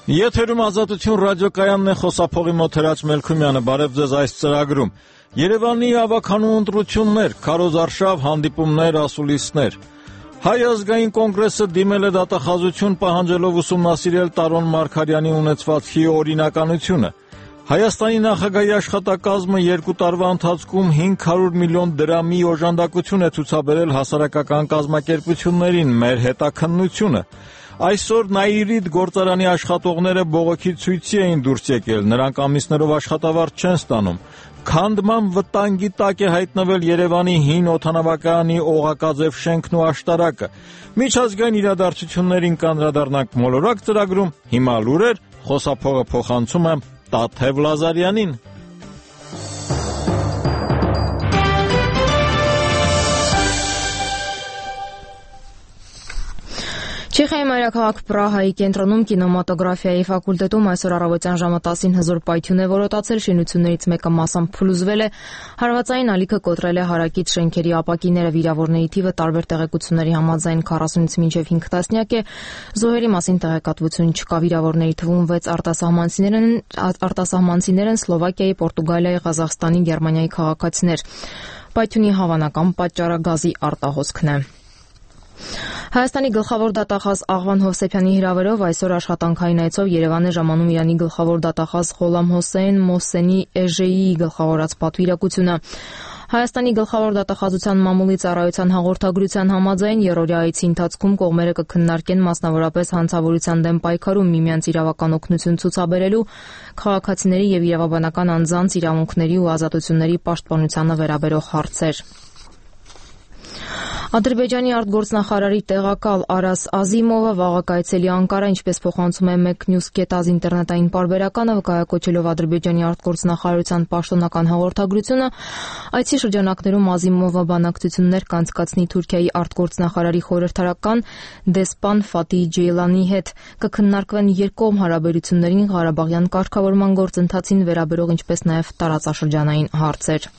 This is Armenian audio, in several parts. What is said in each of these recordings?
Եթերում Ազատություն ռադիոկայանն է, խոսափողի մոտ Հրաչ Մելքումյանը, բարև ձեզ այս ծրագրում։ Երևանի ավականու ընտրություններ, քարոզարշավ, հանդիպումներ, ասուլիսներ։ Հայ ազգային կոնգրեսը դիմել է դատախազություն պահանջելով ուսումնասիրել Տարոն Մարգարյանի ունեցվածքի օրինականությունը։ Հայաստանի նախագահի աշխատակազմը 2 տարվա ընթացքում 500 միլիոն դրամի օժանդակություն է ցուցաբերել հասարակական կազմակերպություններին, մեր հետաքննությունը։ Այսօր Նաիրիդ գործարանի աշխատողները բողոքի ցույցի էին դուրս եկել, նրանք ամիսներով աշխատավարձ չեն ստանում։ Քանդման վտանգի տակ է հայտնվել Երևանի հին օդանավակայանի օղակաձև շենքն ու աշտարակը։ Միջազգային իրադարձություններին կանդրադառնանք մոլորակ ծրագրում, հիմա լուրեր, խոսափողը փոխանցում է Տաթև Լազարյանին։ Չեխիայի մայրաքաղաք Պրահայի կենտրոնում կինոմատոգրաֆիայի ֆակուլտետում այսօր առավոտյան ժամը 10-ին հզոր պայթյուն է որոտացել, շինություններից մեկը մասամբ փլուզվել է, հարվածային ալիքը կոտրել է հարակից շենքերի ապակիները, վիրավորների թիվը տարբեր տեղեկությունների համաձայն 40-ից մինչև 5 տասնյակ է, զոհերի մասին տեղեկատվություն չկա, վիրավորների թվում 6 արտասահմանցիներ են, Սլովակիայի, Պորտուգալիայի, Ղազախստանի, Գերմանիայի քաղաքացիներ։ Պայթյունի հավանական պատճառը գազի արտահոսքն է։ Հայաստանի գլխավոր դատախազ Աղվան Հովսեփյանի հրավերով այսօր աշխատանքային այցով Երևան է ժամանում Իրանի գլխավոր դատախազ Ղոլամ Հոսեյն Մոհսենի Էժեիի գլխավորած պատվիրակությունը։ Հայաստանի գլխավոր դատախազության մամուլի ծառայության հաղորդագրության համաձայն երրորդյա այցի ընթացքում կողմերը կքննարկեն մասնավորապես հանցավորության դեմ պայքարում միմյանց իրավական օգնություն ցուցաբերելու, քաղաքացիների եւ իրավաբանական անձանց իրավունքների ու ազատությունների պաշտպանությանը վերաբերող հարցեր։ Ադրբեջանի արտգործնախարարի տեղակալ Արաս Ազիմովը վաղը կայցելի Անկարա, ինչպես փոխանցում է Meknews.az ինտերնետային պարբերականը, վկայակոչելով Ադրբեջանի արտգործնախարարության պաշտոնական հաղորդագրությունը, այցի շրջանակներում Ազիմովը բանակցություններ կանցկացնի Թուրքիայի արտգործնախարարի խորհրդարական դեսպան Ֆաթիհ Ջեյլանի հետ, կքննարկվեն երկկողմ հարաբերություններին, Ղարաբաղյան կարգավորման գործընթացին վերաբերող, ինչպես նաև տարածաշրջանային հարցեր։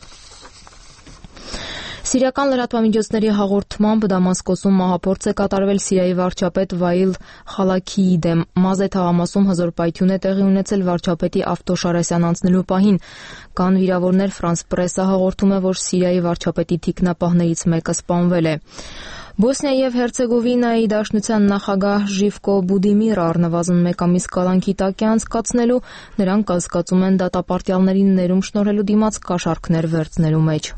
Սիրիական լրատվամիջոցների հաղորդմամբ Դամասկոսում մահափորձ է կատարվել Սիրիայի վարչապետ Վայիլ Խալաքիի դեմ։ Մազե թաղամասում հզոր պայթյուն է տեղի ունեցել վարչապետի ավտոշարասյան անցնելու պահին։ Կան վիրավորներ, Ֆրանս պրեսը հաղորդում է, որ Սիրիայի վարչապետի թիկնապահներից մեկը սպանվել է։ Բոսնիա եւ Հերցեգովինայի դաշնության նախագահ Ժիվկո Բուդիմիրը առնվազն 1 ամիս կալանքի տակ է անցկացնելու, նրանք կասկածում են դատապարտյալներին ներում շնորհելու դիմաց կաշառքներ վերցնելու մեջ։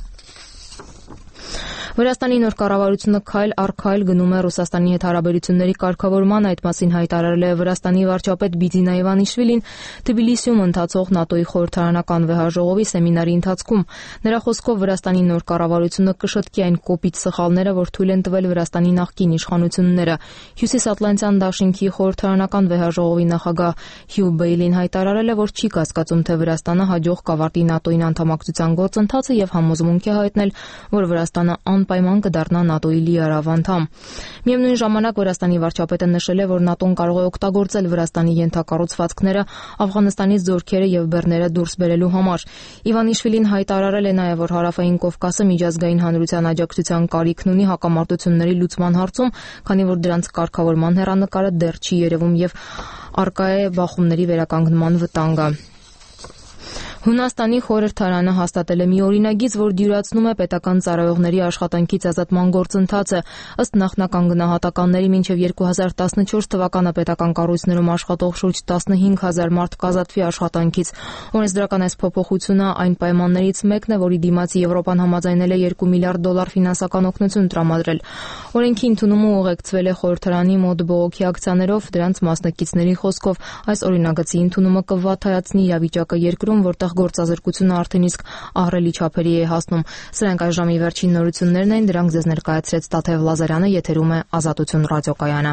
Վրաստանի նոր կառավարությունը քայլ առ քայլ գնում է Ռուսաստանի հետ հարաբերությունների կարգավորման, այդ մասին հայտարարել է Վրաստանի վարչապետ Բիձինա Իվանիշվիլին Թբիլիսիում ընթացող ՆԱՏՕ-ի խորհրդարանական վեհաժողովի սեմինարի ընթացքում։ Նրա խոսքով Վրաստանի նոր կառավարությունը կշտկի այն կոպիտ սխալները, որ թույլ են տվել Վրաստանի նախկին իշխանությունները։ Հյուսիսատլանտյան դաշինքի խորհրդարանական վեհաժողովի նախագահ Հյու Բեյլին հայտարարել է, որ չի կասկածում, թե Վրաստանը հաջող կավարտի ՆԱՏՕ-ին անդամակցության գործընթացը եւ համոզմունք է հայտնել, որ Վրաստանը անպայման կդառնա ՆԱՏՕ-ի լիարավ անդամ։ Միևնույն ժամանակ Վրաստանի վարչապետը նշել է, որ ՆԱՏՕ-ն կարող է օգտագործել Վրաստանի ենթակառուցվածքները, Աֆղանստանից զորքերը եւ բեռները դուրս բերելու համար։ Իվանիշվիլին հայտարարել է նաեւ, որ Հարավային Կովկասը միջազգային հանրության աջակցության կարիքն ունի հակամարտությունների լուծման հարցում, քանի որ դրանց կարգավորման հեռանկարը դեռ չի երևում եւ առկա է բախումների վերականգնման վտանգը։ Հունաստանի խորհրդարանը հաստատել է մի օրինագիծ, որ դյուրացնում է պետական ծառայողների աշխատանքից ազատման գործընթացը։ Ըստ նախնական գնահատականների մինչև 2014 թվականը պետական կառույցներում աշխատող շուրջ 15000 մարդ կազատվի աշխատանքից։ Օրենսդրական այս փոփոխությունը այն պայմաններից մեկն է, որի դիմաց Եվրոպան համաձայնել է $2 միլիարդ ֆինանսական օգնություն տրամադրել։ Օրենքի ընդունումը ուղեկցվել է խորհրդարանի մոտ բողոքի ակցիաներով, դրանց մասնակիցների խոսքով այս օրինագծի ընդունումը կվատայացնի իրավիճակը երկրում, որտեղ գործազրկությունը արդեն իսկ ահռելի չափերի է հասնում։ Սրանք այժմի վերջին նորություններն են, դրանք ձեզ ներկայացրեց Տաթև Լազարյանը, եթերում է Ազատություն ռադիոկայանը։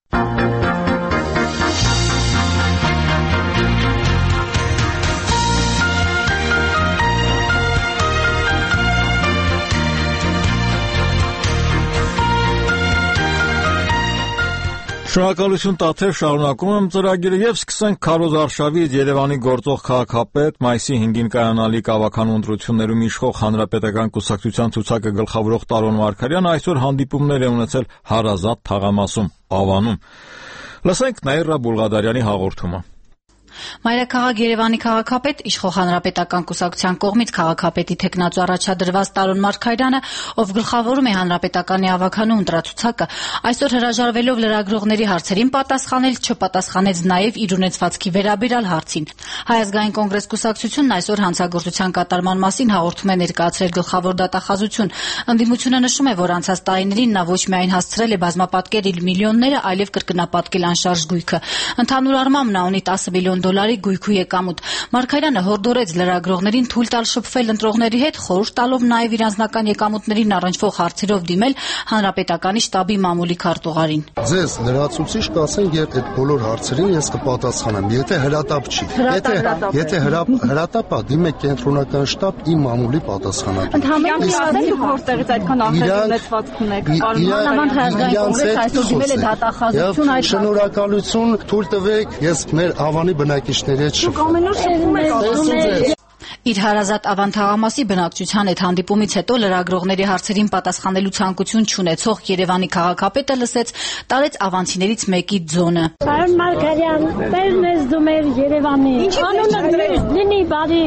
Շնորհակալություն Տաթև, շարունակում եմ ծրագիրը եւ սկսենք քարոզարշավից։ Երևանի գործող քաղաքապետ մայիսի 5-ին կայանալիք ավականու ընտրություններում իշխող հանրապետական կուսակցության ցուցակը գլխավորող Տարոն Մարգարյանը այսօր հանդիպումներ է ունեցել հարազատ թաղամասում Ավանում։ Լսենք Նաիրա Բուլղադարյանի հաղորդումը։ Մայրաքաղաք Երևանի քաղաքապետ Իշխող հանրապետական կուսակցության կողմից քաղաքապետի թեկնածու առաջադրված Տարոն Մարգարյանը, ով գլխավորում է հանրապետականի ավագանու ընտրացուցակը, այսօր հրաժարվելով լրագրողների հարցերին պատասխանել, չպատասխանեց նաև իր ունեցվածքի վերաբերյալ հարցին։ Հայ ազգային կոնգրես կուսակցությունն այսօր հանցագործության կատարման մասին հաղորդում է ներկայացրել գլխավոր դատախազություն։ Ընդդիմությունը նշում է, որ անցած տարիներին նա ոչ միայն հասցրել է բազմապատկել իր միլիոնները, այլև կրկնապատկել անշարժ գույքը։ Ընդհանուր առմամբ նա ունի 10 միլիոն դոլարի գույքու եկամուտ։ Մարգարյանը հորդորեց լրագրողներին թույլ տալ շփվել ընտրողների հետ, խորհուրդ տալով նաև իր անձնական եկամուտներին առնչվող հարցերով դիմել հանրապետականի շտաբի մամուլի քարտուղարին։ Ձեզ լրացուցիչ կասեն, երբ այդ բոլոր հարցերին ես կպատասխանեմ, եթե հրատապ չի։ Եթե հրատապ է, դիմեք կենտրոնական շտաբ իմ մամուլի պատասխանատուն։ Ընդհանրապես ասել դուք որտեղից այդքան ախտեր ունեցվածք ունեք։ Մանավանդ Հայ ազգային կոնգրեսը այսօր դիմել է դատախազություն այդ։ Շնորհակալություն, թույլ տվեք, ես մեր Ավանի բնակիչների հետ շփվում։ Իր հարազատ Ավան թաղամասի բնակչության հետ հանդիպումից հետո լրագրողների հարցերին պատասխանելու ցանկություն չունեցող Երևանի քաղաքապետը լսեց, տարեց ավանցիներից մեկի ձոնը։ Պարոն Մարգարյան, բերն ես դու մեր Երևանի։ Անունը լինի բարի։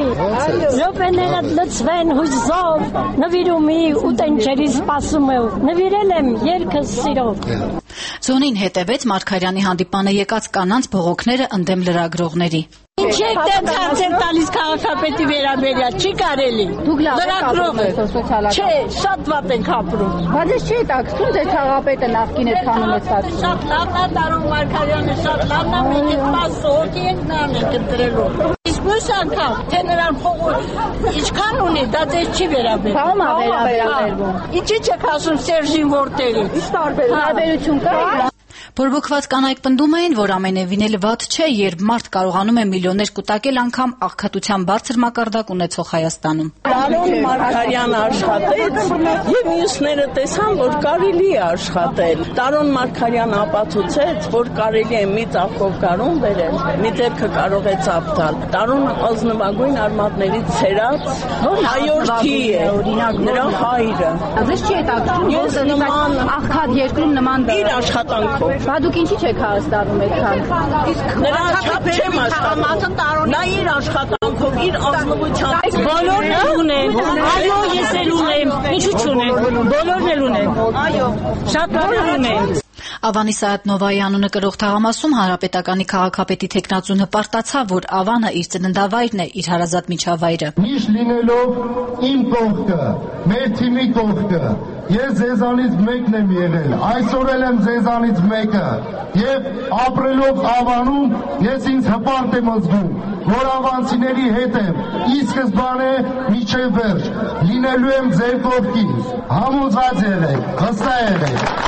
Րոպեները լցվեն հույզով, նվիրումի ու տենչերի սպասում եմ։ Նվիրել եմ երկս սիրով։ Ձոնին հետևեց Մարգարյանի հանդիպանը եկած կանանց բողոքները ընդդեմ լրագրողների։ Ինչ եք դեռ հարցեր տալիս քաղաքապետի վերաբերյալ, չի կարելի։ Լրագրող եք, չէ, շատ վատ ենք ապրում։ Բայց չի տակցում ձեր քաղաքապետը նախկին այդքան ունեցած։ Շատ լավն է Տարոն Մարգարյանը, շատ լավն է, մենք այդ մասը հոգի ենք նանենք ընտրելով։ Իսկ մյուս անգամ, թե նրան փողոց ինչքան ունի, դա ձեզ չի վերաբերվում։ Բավական վերաբերվում։ Ինչի՞ չեք ասում Սերժին որտեղից։ Ինչ տարբերություն կա։ Բորբոքված կանայք պնդում էին, որ ամենևին էլ վատ չէ, երբ մարդ կարողանում է միլիոններ կուտակել անգամ աղքատության բարձր մակարդակ ունեցող Հայաստանում։ Տարոն Մարգարյանը աշխատեց եւ մյուսները տեսան, որ կարելի է աշխատել։ Տարոն Մարգարյանը ապացուցեց, որ կարելի է մի ծաղկով կարուն բերել, մի ձեռքը կարող է ծափտալ։ Տարոնը ազնվագույն արմատներից ցերած հայորդի է, նրա հայրը։ Ձեզ չի հետաքրքրում, Ես նման աղքատ երկրում նման իր աշխատանքով։ Բա դուք ինչի՞ չեք հարստանում այդքան։ Իսկ նրա չափ չեմ աշխատում։ Նա իր աշխատանքով, իր ազնվությամբ Բոլորն ունեն, այո, ես էլ ունեմ, ինչու՞ չունեն, բոլորն էլ ունեն, այո, շատ բոլոր ունեն։ Ավանի Սայաթնովայի անունը կրող թաղամասում հանրապետականի քաղաքապետի թեկնածուն հպարտացավ, որ Ավանը իր ծննդավայրն է, իր հարազատ միջավայրը։ Միշտ լինելով իմ կողքը, մեր թիմի կողքը, ես ձեզանից մեկն եմ եղել, այսօր էլ եմ ձեզանից մեկը, եւ ապրելով Ավանում ես ինձ հպարտ եմ զգում, որ ավանցիների հետ եմ, ի սկզբանե մինչև վերջ, լինելու եմ ձեր կողքին, համոզված եղեք, հստակ եղեք։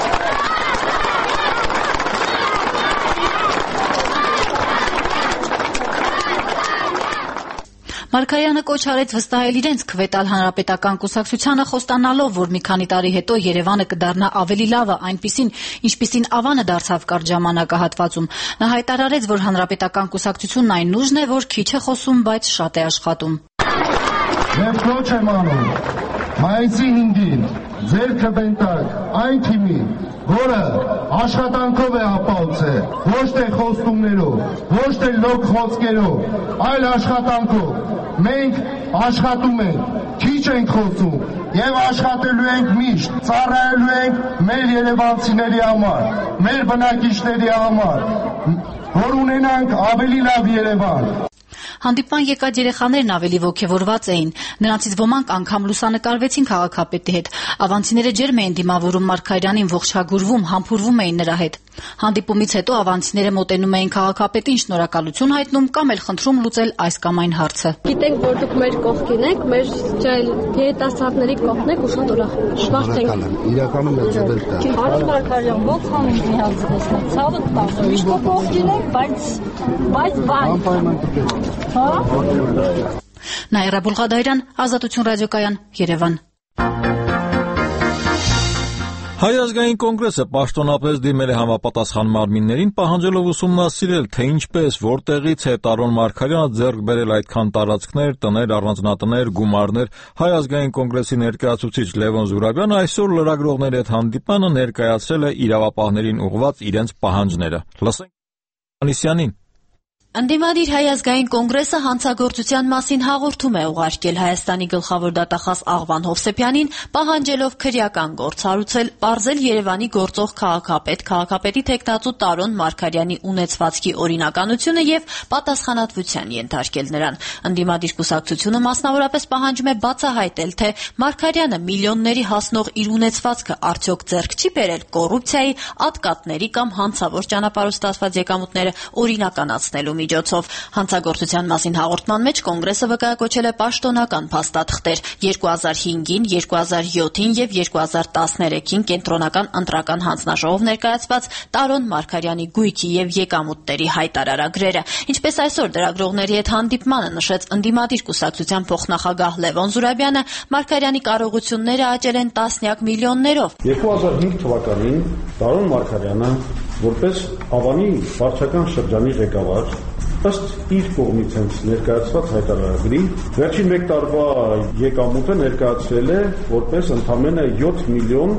Մարգարյանը կոչ արեց վստահել իրենց քվետալ հանրապետական կուսակցությանը, խոստանալով, որ մի քանի տարի հետո Երևանը կդառնա ավելի լավը, այնպիսին, ինչպիսին Ավանը դարձավ կարճ ժամանակահատվածում։ Նա հայտարարեց, որ հանրապետական կուսակցությունն այն ուժն է, որ քիչ է խոսում, բայց շատ է աշխատում։ Ես կոչ եմ անում մայիսի 5-ին ձեր քվետակ այն թիմին, որը աշխատանքով է ապահովել, ոչ թե խոստումներով, ոչ թե լոկ խոսքերով, այլ աշխատանքով։ Մենք աշխատում ենք, քիչ ենք խոսում եւ աշխատելու ենք միշտ, ծառայելու ենք մեր երևանցիների համար, մեր բնակիչների համար, որ ունենանք ավելի լավ Երևան։ Հանդիպման եկած երեխաներն ավելի ոգևորված էին։ Նրանցից ոմանք անգամ լուսանկարվեցին քաղաքապետի հետ։ Ավանցիները ջերմ էին դիմավորում Մարգարյանին, ողջագուրվում, համբուրվում էին նրա հետ։ Հանդիպումից հետո ավանցիները մոտենում էին քաղաքապետին, շնորհակալություն հայտնում կամ էլ խնդրում լուծել այս կամ այն հարցը։ Գիտենք, որ դուք մեր կողքին եք, մեր երիտասարդների կողքն եք ու շատ ուրախ ենք։ Իրականում է ձևել դա։ Պարոն Մարգարյան, ո՞նց անում միացնես, ցավը տա։ Միշտ կողքին եք, բայց Նաիրա Բուլղադարյան, Ազատություն ռադիոկայան, Երևան։ Հայ ազգային կոնգրեսը պաշտոնապես դիմել է համապատասխան մարմիններին, պահանջելով ուսումնասիրել, թե ինչպես, որտեղից է Տարոն Մարգարյանը ձեռք բերել այդքան տարածքներ, տներ, առանձնատներ, գումարներ։ Հայ ազգային կոնգրեսի ներկայացուցիչ Լևոն Զուրաբյանը այսօր լրագրողների հետ հանդիպմանը ներկայացրել է իրավապահներին ուղղված իրենց պահանջները։ Լսենք Անիսյանին։ Ընդդիմադիր Հայ ազգային կոնգրեսը հանցագործության մասին հաղորդում է ուղարկել Հայաստանի գլխավոր դատախազ Աղվան Հովսեփյանին, պահանջելով քրեական գործ հարուցել, պարզել Երևանի գործող քաղաքապետի թեկնածու Տարոն Մարգարյանի ունեցվածքի օրինականությունը եւ պատասխանատվության ենթարկել նրան։ Ընդդիմադիր կուսակցությունը մասնավորապես պահանջում է բացահայտել, թե Մարգարյանը միլիոնների հասնող իր ունեցվածքը արդյոք ձեռք չի բերել կոռուպցիայի, ատկատների կամ հանցավոր ճանապարհով ստացված եկամուտները օրինականացնելու միջոցով։ Հանցագործության մասին հաղորդման մեջ կոնգրեսը վկայակոչել է պաշտոնական փաստաթղթեր 2005-ին, 2007-ին եւ 2013-ին կենտրոնական ընտրական հանձնաժողով ներկայացված Տարոն Մարգարյանի գույքի եւ եկամուտների հայտարարագրերը։ Ինչպես այսօր լրագրողների հետ հանդիպմանը նշեց ընդդիմադիր կուսակցության փոխնախագահ Լևոն Զուրաբյանը, Մարգարյանի կարողությունները աճել են տասնյակ միլիոններով։ 2005 թվականին Տարոն Մարգարյանը որպես Ավանի վարչական շրջանի ղեկավար ըստ իր կողմից ներկայացված հայտարարագրի վերջին 1 տարվա եկամուտը ներկայացրել է որպես ընդամենը 7 միլիոն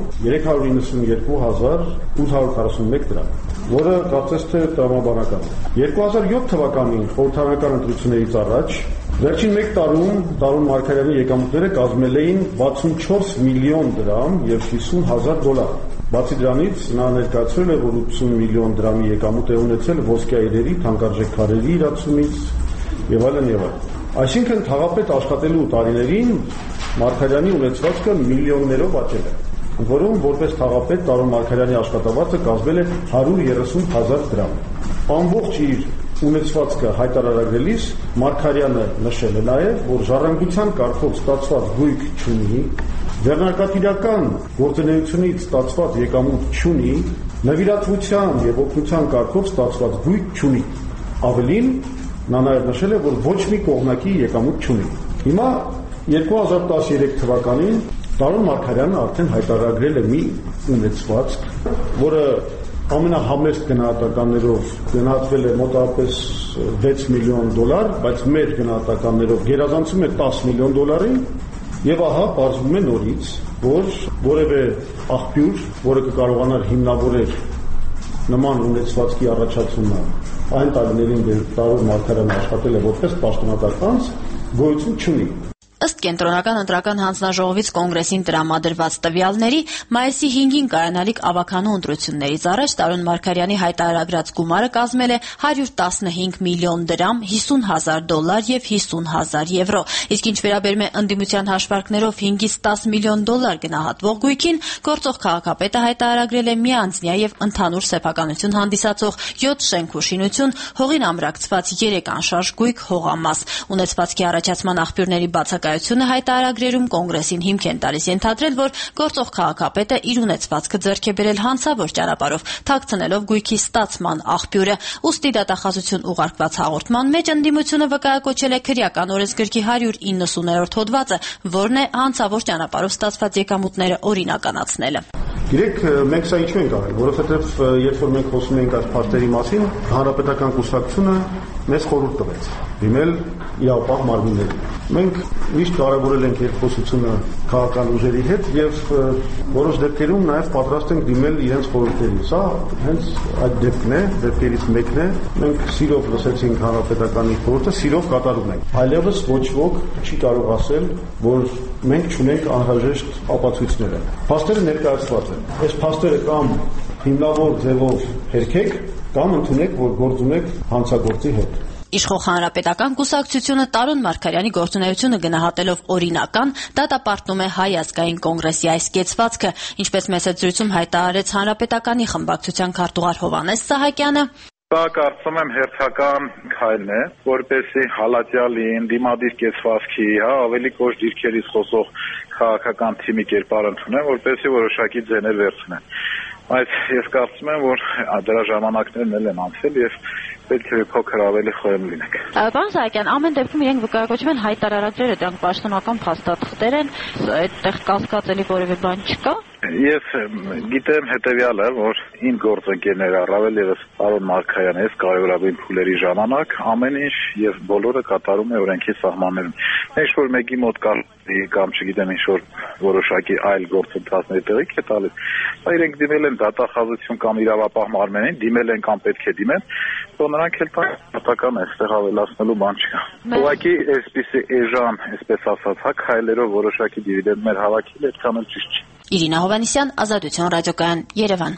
392 հազար 841 դրամ, որը կարծես թե տրամաբանական է։ 2007 թվականին խորհրդարանական ընտրություններից առաջ վերջին 1 տարում Տարոն Մարգարյանի եկամուտները կազմել էին 64 միլիոն դրամ եւ 50 հազար դոլար։ Բացի դրանից նա ներկայացրել է, որ 80 միլիոն դրամի եկամուտ է ունեցել ոսկեայրերի, թանկարժեք քարերի իրացումից եւ այլն եւ այլն։ Այսինքն թաղապետ աշխատելու տարիներին Մարգարյանի ունեցվածքը միլիոններով աճել է, որում որպես թաղապետ Տարոն Մարգարյանի աշխատավարձը կազմել է 130 հազար դրամ։ Ամբողջ իր ունեցվածքը հայտարարագրելիս Մարգարյանը նշել է նաեւ, որ ժառանգության կարգով ստացված գույք չունի, ձեռնարկատիրական գործունեությունից ստացված եկամուտ չունի, նվիրատվության եւ օգնության կարգով ստացված գույք չունի։ Ավելին, նա նաեւ նշել է, որ ոչ մի կողմնակի եկամուտ չունի։ Հիմա 2013 թվականին Տարոն Մարգարյանը արդեն հայտարարել է մի ունեցվածք, որը ամենահամեստ գնահատականներով գնահատվել է մոտավորապես 6 միլիոն դոլար, բայց մեր գնահատականներով գերազանցում է 10 միլիոն դոլարին, եւ ահա բարձվում է նորից, որ որևէ աղբյուր, որը կկարողանար հիմնավորել նման ունեցվածքի առաջացումը այն տարիներին Տարոն Մարգարյանը աշխատել է որպես պաշտոնատար անձ, գոյություն չունի։ Ըստ կենտրոնական ընտրական հանձնաժողովից կոնգրեսին տրամադրված տվյալների, մայիսի 5-ին կայանալիք ավականու ընտրություններից առաջ Տարոն Մարգարյանի հայտարարած գումարը կազմել է 115 միլիոն դրամ, 50 հազար դոլար եւ 50 հազար եվրո։ Իսկ ինչ վերաբերում է ընդդիմության հաշվարկներով 5-ից 10 միլիոն դոլար գնահատվող գույքին, գործող քաղաքապետը հայտարարել է միանձնյա եւ ընդհանուր սեփականություն հանդիսացող 7 շենք ու շինություն, հողին ամրակցված 3 անշարժ գույք հողամաս։ Ունեցվածքի առաջացման աղբյուրների բացակայությունը հայտարարագրերում կոնգրեսին հիմք են տալիս ենթադրել, որ գործող քաղաքապետը իր ունեցվածքը ձեռք է բերել հանցավոր ճանապարհով, թաքցնելով գույքի ստացման աղբյուրը։ Ուստի դատախազություն ուղարկված հաղորդման մեջ ընդդիմությունը վկայակոչել է քրեական օրենսգրքի 190-րդ հոդվածը, որն է հանցավոր ճանապարհով ստացված եկամուտները օրինականացնելը։ Գիտեք, մենք սա ինչու ենք արել, որովհետև երբ որ մենք խոսում ենք այս փաստերի մասին, հանրապետական կուսակցությունը մեզ խորհուրդ տվեց դիմել իրավապահ մարմիններին։ Մենք միշտ կարևորել ենք երկխոսությունը քաղաքական ուժերի հետ եւ որոշ դեպքերում նաեւ պատրաստ ենք դիմել իրենց խորհուրդներին։ Սա հենց այդ դեպքն է, դեպքերից մեկն է։ Մենք սիրով լսեցինք հանրապետականի խորհուրդը, սիրով կատարում ենք։ Այլևս ոչ ոք չի կարող ասել, որ մենք չունենք անհրաժեշտ ապացույցները։ Փաստերը ներկայացված են։ Այս փաստերը կամ հիմնավոր ձևով հերքեք, կամ ընդունեք, որ գործում եք հանցագործի հետ։ Իշխող հանրապետական կուսակցությունը Տարոն Մարգարյանի գործունեությունը գնահատելով օրինական, դատապարտում է Հայ ազգային կոնգրեսի այս կեցվածքը, ինչպես մեծ զրույցում հայտարարեց հանրապետականի խմբակցության քարտուղար Հովհաննես Սահակյանը։ Դա կարծում եմ հերթական քայլն է, որպեսզի հալածյալի, դիմադիր կեցվածքի, ավելի կոշտ դիրքերից խոսող քաղաքական թիմի կերպար ընդունեն, որպեսզի որոշակի ձեներ վերցնեն։ Բայց ես կարծում եմ, որ դրա ժամանակներն էլ են անցել եւ պետք է փոքր ավելի խոհեմ լինենք։ Պարոն Սահակյան, ամեն դեպքում իրենք վկայակոչում են հայտարարագրերը, դրանք պաշտոնական փաստաթղթեր են, այդտեղ կասկածելի որևէ բան չկա։ Ես գիտեմ հետևյալը, որ իմ գործընկերները առավել եւս պարոն Մարգարյանը այս կարևորագույն փուլերի ժամանակ ամեն ինչ եւ բոլորը կատարում է օրենքի սահմաններում։ Ինչ որ մեկի մոտ կամ չգիտեմ ինչ որ որոշակի այլ գործընթացների տեղիք է տալիս, դա իրենք դիմել են դատախազություն կամ իրավապահ մարմնին, դիմել են կամ պետք է դիմեն, որ նրանք էլ տակական այստեղ ավելացնելու բան չկա։ Ուղղակի այսպիսի էժան, այսպես ասած, քայլերով որոշակի դիվիդենտներ հավաքել այդքան էլ ճիշտ չի։ Իրինա Հովհաննիսյան, Ազատություն ռադիոկայան, Երևան։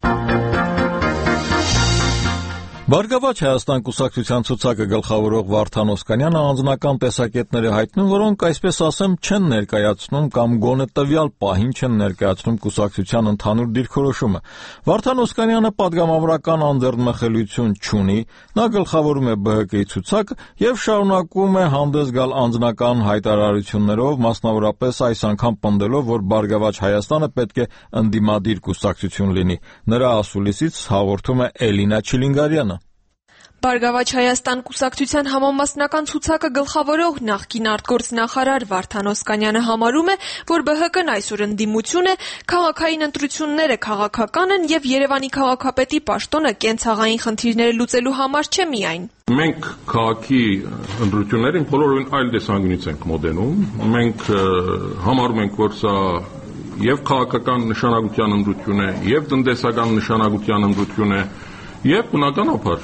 Բարգավաճ Հայաստան կուսակցության ցուցակը գլխավորող Վարդան Օսկանյանը անձնական տեսակետներ է հայտնում, որոնք, այսպես ասեմ, չեն ներկայացնում կամ գոնե տվյալ պահին չեն ներկայացնում կուսակցության ընդհանուր դիրքորոշումը։ Վարդան Օսկանյանը պատգամավորական անձեռնմխելիություն չունի, նա գլխավորում է ԲՀԿ-ի ցուցակը եւ շարունակում է հանդես գալ անձնական հայտարարություններով, մասնավորապես այս անգամ պնդելով, որ Բարգավաճ Հայաստանը պետք է ընդդիմադիր կուսակցություն լինի։ Նրա ասուլիսից հաղորդում է Էլինա Չիլինգարյանը։ Բարգավաճ Հայաստան կուսակցության համամասնական ցուցակը գլխավորող նախկին արտգործնախարար Վարդան Օսկանյանը համարում է, որ ԲՀԿ-ն այսօր ընդդիմություն է, քաղաքային ընտրությունները քաղաքական են եւ Երևանի քաղաքապետի պաշտոնը կենցաղային խնդիրները լուծելու համար չէ միայն։ Մենք քաղաքի ընտրություններին բոլորովին այլ տեսանկյունից ենք մոտենում։ Մենք համարում ենք, որ սա եւ քաղաքական նշանակության ընտրություն է, եւ տնտեսական նշանակության ընտրություն է, եւ բնականաբար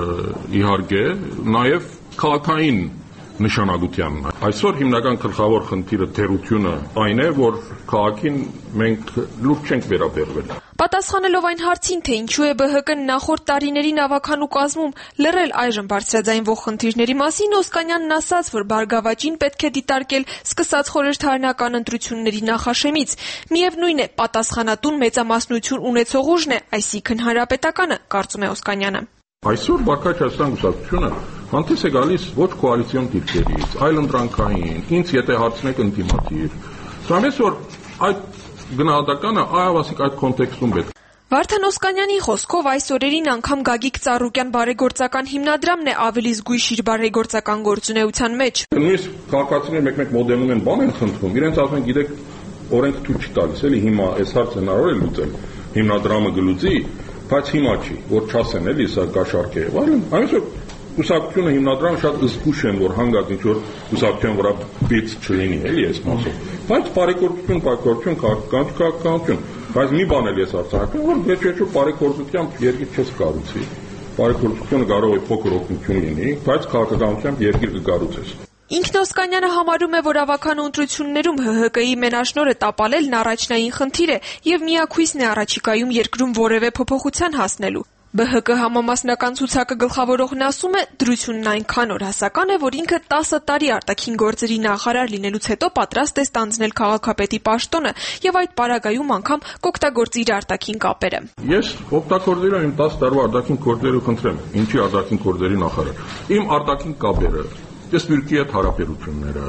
իհարկե նաեւ քաղաքային նշանակության։ Այսօր հիմնական գլխավոր խնդիրը թերությունը այն է, որ քաղաքին մենք լուրջ չենք վերաբերվել։ Պատասխանելով այն հարցին, թե ինչու է ԲՀԿ-ն նախորդ տարիներին ավականու կազմում լռել այժմ բարձրաձայնվող խնդիրների մասին, Օսկանյանն ասաց, որ Բարգավաճին պետք է դիտարկել սկսած խորհրդարանական ընտրությունների նախաշեմից։ Միևնույն է, պատասխանատուն մեծամասնություն ունեցող ուժն է, այսինքն Հանրապետականը, կարծում է Օսկանյանը։ Այսօր Բարգավաճ Հայաստան կուսակցությունը հանդես է գալիս ոչ կոալիցիոն դիրքերից, այլ ընտրանքային, ինձ եթե հարցնեք ընդդիմադիր։ Սրանից որ այդ գնահատականը այավասիկ այդ կոնտեքստում պետք։ Վարդան Օսկանյանի խոսքով այս օրերին անգամ Գագիկ Ծառուկյան բարեգործական հիմնադրամն է ավելի զգույշ իր բարեգործական գործունեության մեջ։ Նույնիսկ քաղաքացիները մեկ-մեկ մոդելում են, բան են խնդրում, իրենց ասում են, գիտեք, օրենք թույլ չի տալիս, էլի հիմա այս հարցը հնարավոր է լուծել, հիմնադրամը գլուծի, բայց հիմա չի, որ չասեն էլի սա գաշարք է։ Այսօր կուսակցությունը հիմնադրամը շատ զգուշ են, որ հանգած ինչ որ կուսակցության վրա բիծ չլինի, էլի այս մասով։ Բայց բարեգործություն, քաղաքականություն, բայց մի բան էլ ես արձանագրեմ, որ վերջերս բարեգործությամբ երկիր չես կառուցի։ Բարեգործությունը կարող է փոքր օգնություն լինի, բայց քաղաքականությամբ երկիր կկառուցես։ Ինքն Օսկանյանը համարում է, որ ավականու ընտրություններում ՀՀԿ-ի մենաշնորհը տապալելն առաջնային խնդիր է եւ միակույսն է առաջիկայում երկրում որևէ փոփոխության հասնելու։ ԲՀԿ համամասնական ցուցակը գլխավորողն ասում է, դրությունն այնքան օրհասական է, որ ինքը 10 տարի արտաքին գործերի նախարար լինելուց հետո պատրաստ է ստանձնել քաղաքապետի պաշտոնը եւ այդ պարագայում անգամ կօգտագործի իր արտաքին կապերը։ Ես օգտագործել եմ 10 տարվա արտաքին գործերը խնդրեմ, ինչի արտաքին գործերի նախարար։ Իմ արտաքին կապերը, Սփյուռքի հետ հարաբերությունները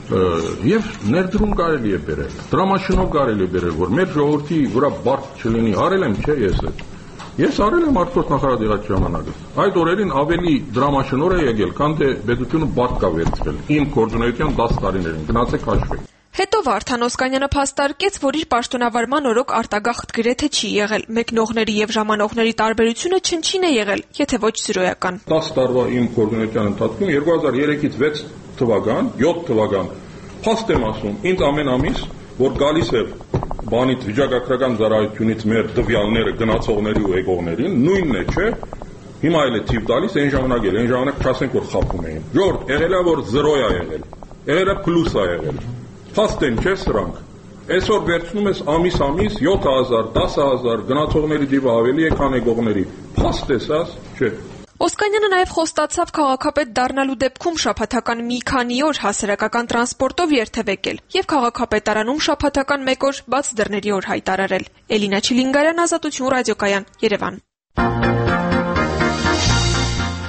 եւ ներդրում կարելի է բերել։ Դրամաշնորհ կարելի է բերել, որ մեր ժողովրդի վրա բարդ չլինի։ Արել եմ, չէ՞ ես այդ։ Ես արել եմ արտգործ նախարարի ժամանակը։ Այդ օրերին ավելի դրամաշնորհ է եկել, քան թե պետությունը բարդ կա վերցվել։ Իմ գործունեության 10 տարիներին գնացեք հաշվեք։ Հետո Վարդան Օսկանյանը փաստարկեց, որ իր պաշտոնավարման օրոք արտագաղթ գրեթե չի եղել։ Մեկնողների եւ ժամանողների տարբերությունը չնչին է եղել, եթե ոչ զրոյական։ 10 տարվա իմ գործունեության ընթացքում 2003-ից 6 թվական, 7 թվական փաստ եմ ասում, ինձ ամեն ամիս, որ գալիս է բանից վիճակագրական ծառայությունից մեր տվյալները գնացողների ու եկողներին, նույնն է, չէ՞։ Հիմա էլ է թիվ տալիս, այն ժամանակ չասենք որ խափում էին։ Ժողովուրդ, եղել է որ զրո է եղել, եղել է պլյուս է եղել։ Փաստ են չէ սրանք։ Այսօր վերցնում ես ամիս 7000, 10000 գնացողների դիվը ավելի է, քան եկողների։ Փաստ է սա, չէ։ Օսկանյանը նաև խոստացավ քաղաքապետ դառնալու դեպքում շաբաթական մի քանի օր հասարակական տրանսպորտով երթևեկել եւ քաղաքապետարանում շաբաթական 1 օր բաց դռների օր հայտարարել։ Էլինա Չիլինգարյան, Ազատություն ռադիոկայան, Երևան։